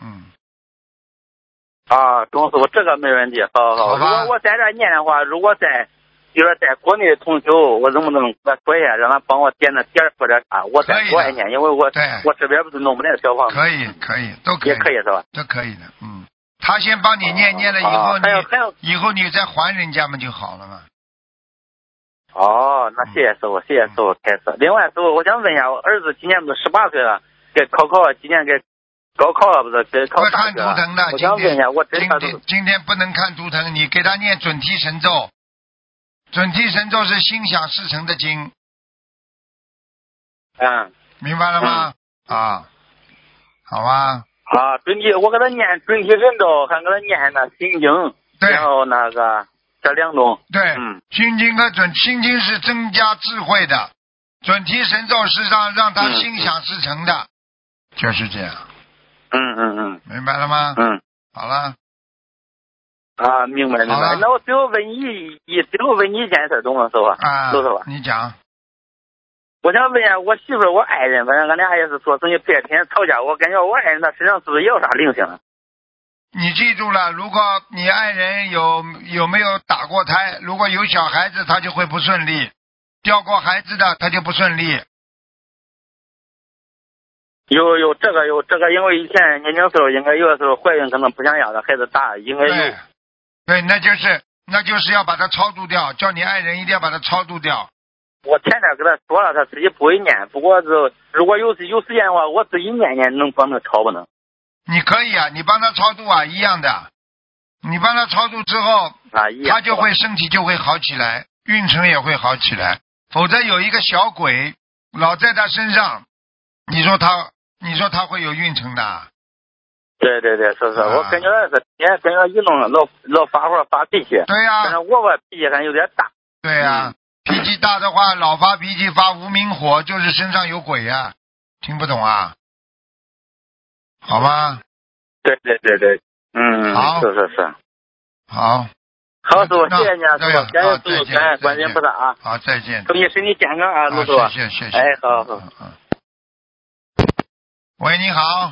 钟师傅，这个没问题，好。如果我在这念的话，如果比如说在国内同修，我能不能给他说一下，让他帮我点那点或者啥？我在国外念，因为我这边不是弄不来小房子。 可以，都可以。 也可以是吧？ 都可以的，他先帮你念了以后，以后你再还人家嘛就好了嘛。 那谢谢师傅，开始。另外，师傅，我想问一下，我儿子今年不是18岁了，给今年给高考了，不是给考大学了。 看图腾的， 我想问一下， 今天不能看图腾，你给他念准提神咒。准提神咒是心想事成的经。明白了吗？好吧。 准提，我给他念准提神咒，还给他念那心经，然后那个这2种。 对，心经和心经是增加智慧的，准提神咒是让他心想事成的，就是这样。明白了吗？好了。 明白。那我最后问你一件事，懂吗，师傅？陆师傅， 你讲。 我想问一下，我媳妇我爱人，反正俺俩也是做生意，天天吵架。我感觉我爱人他身上是不是也有啥灵性？ 你记住了，如果你爱人有没有打过胎，如果有小孩子，他就会不顺利；掉过孩子的，他就不顺利。 有这个，因为以前年轻时候应该有的时候怀孕可能不想要的孩子大，应该有。 对，那就是要把它超度掉，叫你爱人一定要把它超度掉。 我前天跟他说了，他自己不会念，不过如果有时间的话，我自己念能帮他超不能？ 你可以啊，你帮他超度啊，一样的。你帮他超度之后，他就会身体就会好起来，运程也会好起来。否则有一个小鬼老在他身上，你说他会有运程的？ 对，是，我感觉是天天跟他一弄老发火发脾气。 对呀。 反正我脾气还有点大。 对呀。脾气大的话，老发脾气发无名火，就是身上有鬼呀。听不懂啊？好吧。 对。 好。 是。 好， 师傅，谢谢你啊，师傅，感谢师傅，感谢观世音菩萨啊。 好，再见。 祝你身体健康啊，陆师傅。 谢谢。 好。 喂，你好。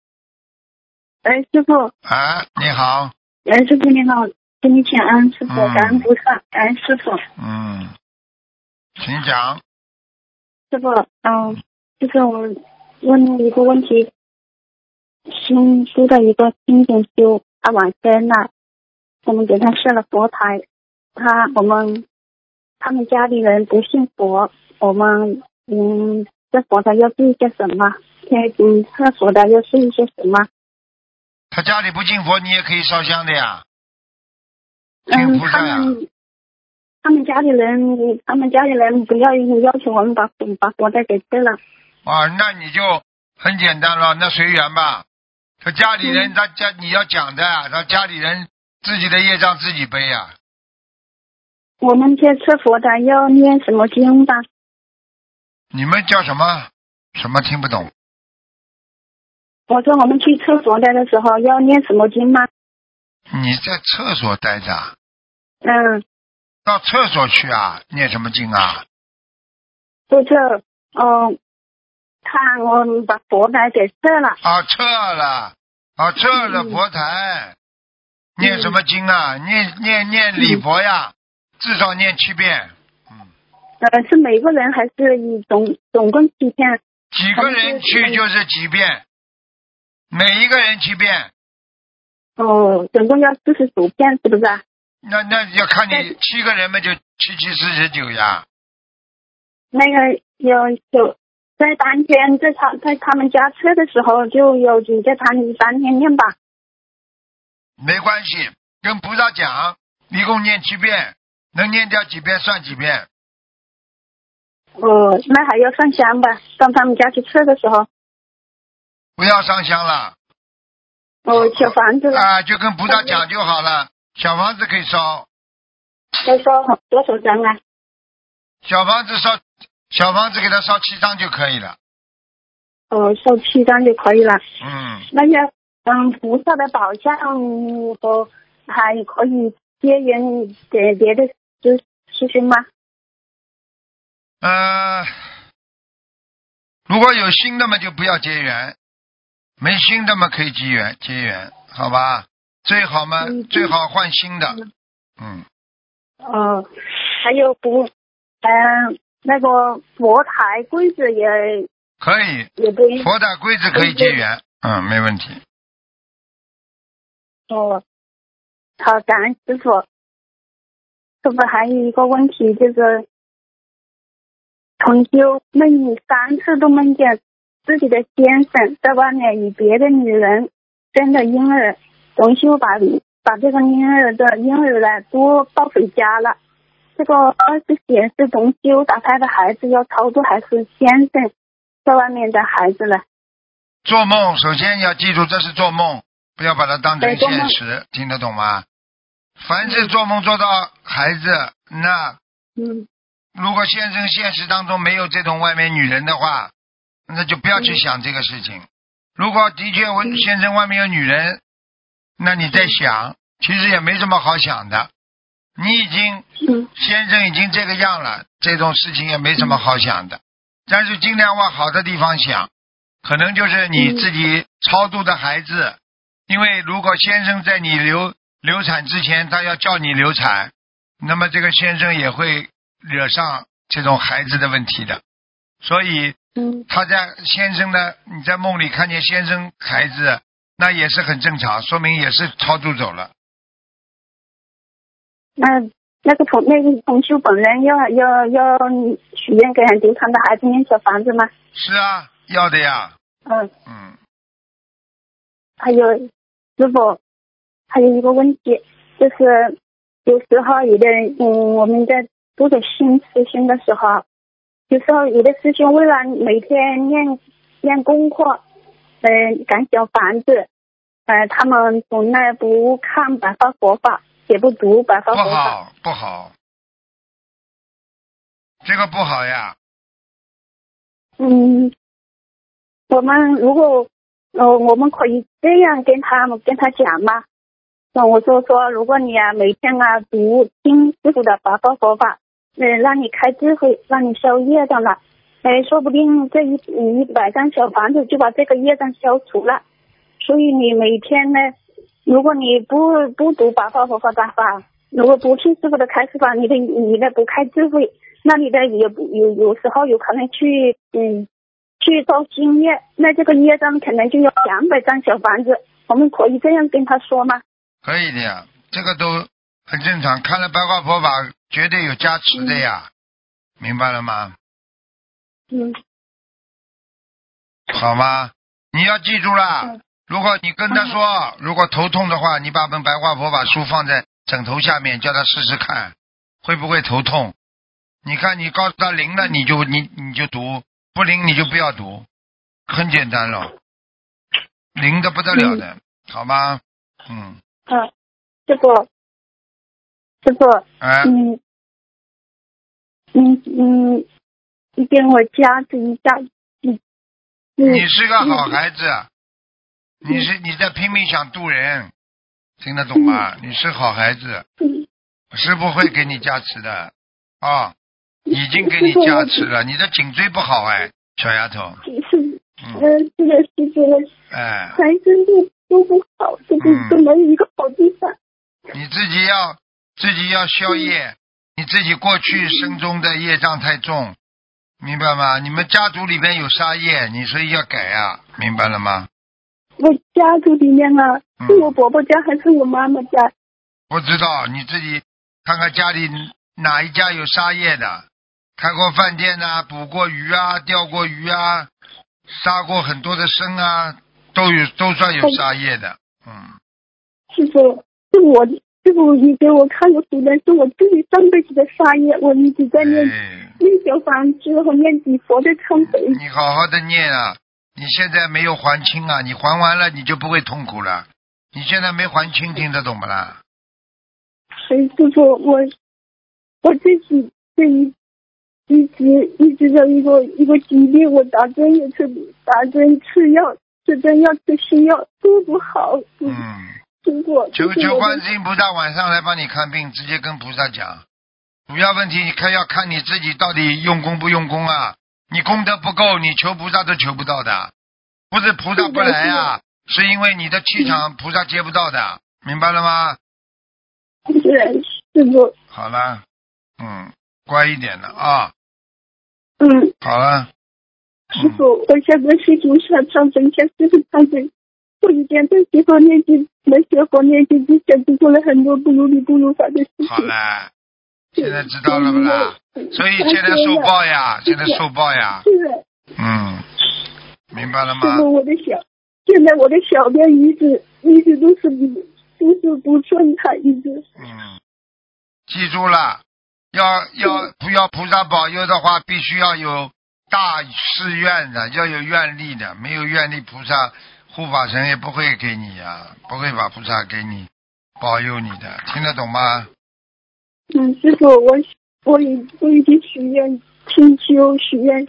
师傅。 你好。 师傅你好，给你请安，师傅，感恩菩萨，感恩师傅。 请讲。 师傅，就是我问你一个问题，新修的一个新同修，他往生了，我们给他设了佛台，他们家里人不信佛，我们这佛台要注意些什么？这佛台要注意些什么？ 他家里不敬佛，你也可以烧香的呀。 他们家里人不要求我们把佛台给撤了。 那你就很简单了，那随缘吧。他家里人，你要讲的，他家里人自己的业障自己背呀。 我们这撤佛台要念什么经吧？ 你们叫什么？什么听不懂？ 我说我们去厕所待的时候要念什么经吗？ 你在厕所待着？ 到厕所去啊？念什么经啊？ 就我们把佛台给撤了。 撤了佛台。念什么经啊？念礼佛呀，至少念7遍。 是每个人还是总共7遍？ 几个人去就是几遍，每一个人7遍。 总共要49遍，是不是啊？ 那要看你7个人嘛，就749呀。 那个有在当天在他们家测的时候，就有几个他3天念吧。 没关系，跟菩萨讲，一共念7遍，能念掉几遍算几遍。 那还要上香吧？到他们家去吃的时候。 不要上香了。 小房子了。 啊，就跟菩萨讲就好了。小房子可以烧。 要烧多少张啊？ 小房子给他烧7张就可以了。 烧7张就可以了。那些菩萨的宝相和还可以结缘给别的师兄吗？ 如果有新的嘛就不要结缘，没新的嘛可以结缘，好吧？最好嘛，最好换新的。 还有那个佛台柜子也可以， 也可以， 佛台柜子可以结缘，没问题。 好，感恩师傅。师傅还有一个问题就是同修梦里3次都梦见自己的先生在外面与别的女人生了婴儿，同修把这个婴儿呢都抱回家了。这个是显示同修打胎的孩子要超度还是先生在外面的孩子呢？ 做梦首先要记住这是做梦，不要把它当成现实，听得懂吗？凡是做梦做到孩子，那如果先生现实当中没有这种外面女人的话，那就不要去想这个事情。如果的确先生外面有女人，那你在想，其实也没什么好想的。先生已经这个样了，这种事情也没什么好想的。但是尽量往好的地方想，可能就是你自己超度的孩子，因为如果先生在你流产之前他要叫你流产，那么这个先生也会惹上这种孩子的问题的。所以他在先生的你在梦里看见先生孩子，那也是很正常，说明也是超度走了。 那个同修本人要许愿给很流产的孩子念小房子吗？ 是啊，要的呀。 还有师傅，还有一个问题，就是有时候我们在读的新师兄的时候，有时候有的师兄为了每天念功课，赶小房子，他们从来不看白话佛法，也不读白话佛法。 不好，这个不好呀。 我们可以这样跟他讲吗？我说如果你每天听师傅的白话佛法，让你开智慧，让你消业障了，说不定这100张小房子就把这个业障消除了。所以你每天呢，如果你不读白话佛法的话，如果不听师傅的开示法，你的不开智慧，那你的也有时候有可能去造新业，那这个业障可能就要200张小房子。我们可以这样跟他说吗？ 可以的呀，这个都很正常，看了白话佛法绝对有加持的呀，明白了吗？好吗？你要记住了，如果你跟他说，如果头痛的话，你把本白话佛法书放在枕头下面，叫他试试看会不会头痛。你看你告诉他灵了，你就读，不灵你就不要读，很简单了，灵的不得了的，好吗？ 师傅，你跟我加持一下。 你是个好孩子，你在拼命想渡人，听得懂吗？你是好孩子，师父会给你加持的已经给你加持了。你的颈椎不好小丫头。 是的，全身都不好，都没有一个好地方。 你自己要消业，你自己过去生中的业障太重，明白吗？你们家族里边有杀业，你所以要改明白了吗？ 我家族里面是我伯伯家还是我妈妈家？ 不知道，你自己看看家里哪一家有杀业的，开过饭店捕过鱼钓过鱼杀过很多的生都算有杀业的。 师傅，师傅你给我看的图呢，是我自己上辈子的杀业，我一直在念小房子和念礼佛的忏悔。 你好好的念啊！你现在没有还清啊，你还完了你就不会痛苦了。你现在没还清，听得懂不啦？ 师傅，我自己一直有一个疾病，我打针吃药，吃针药吃西药都不好。师傅， 求观世音菩萨晚上来帮你看病，直接跟菩萨讲。主要问题你要看你自己到底用功不用功啊！你功德不够，你求菩萨都求不到的。不是菩萨不来啊，是因为你的气场菩萨接不到的，明白了吗？ 是师傅。 好了，乖一点了啊。好了。 师傅，我现在是读上上真相，师傅上真。我以前在学佛念经之前就做了很多不如理不如法的事情。 好了，现在知道了不啦？所以现在受报呀，现在受报呀。 是的。 明白了吗？ 师傅，现在我的小便一直都是不顺畅，一直。 记住了，要菩萨保佑的话，必须要有大誓愿的，要有愿力的，没有愿力，菩萨护法神也不会给你呀，不会把菩萨给你保佑你的，听得懂吗？ 师傅，我已经许愿清修，许愿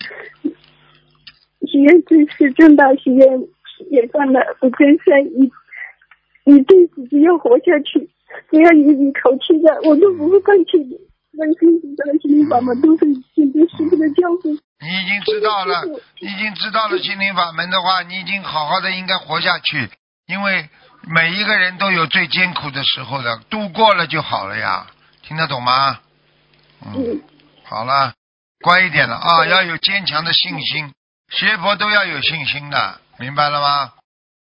支持正道，许愿也干了，我真是一辈子只要活下去，只要一口气的，我都不会放弃的。关心菩萨的心灵法门都是听着师傅的教诲。 你已经知道了心灵法门的话，你已经好好的应该活下去，因为每一个人都有最艰苦的时候的，度过了就好了呀，听得懂吗？好了，乖一点了啊，要有坚强的信心，学佛都要有信心的，明白了吗？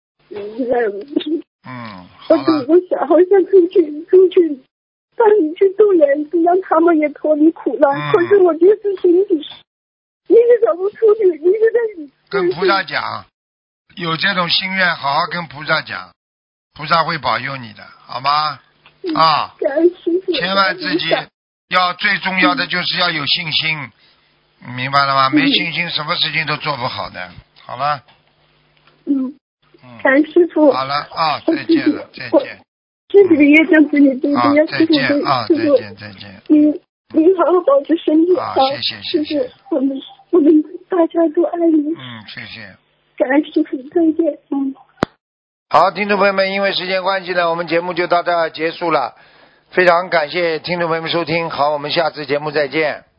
好了。 我想出去带你去度人，让他们也脱离苦难。可是我就是心里一直走不出去，一直在跟菩萨讲，有这种心愿，好好跟菩萨讲，菩萨会保佑你的，好吗？千万自己要最重要的就是要有信心，明白了吗？没信心，什么事情都做不好的。好了。 感恩师傅。 好了啊，再见了，再见。 身体的业障自己背，不要师傅背。 再见。 您好好保持身体。好， 谢谢。 我们大家都爱你。 谢谢。 感恩师傅，再见。 好，听众朋友们，因为时间关系呢，我们节目就到这儿结束了。非常感谢听众朋友们收听，好，我们下次节目再见。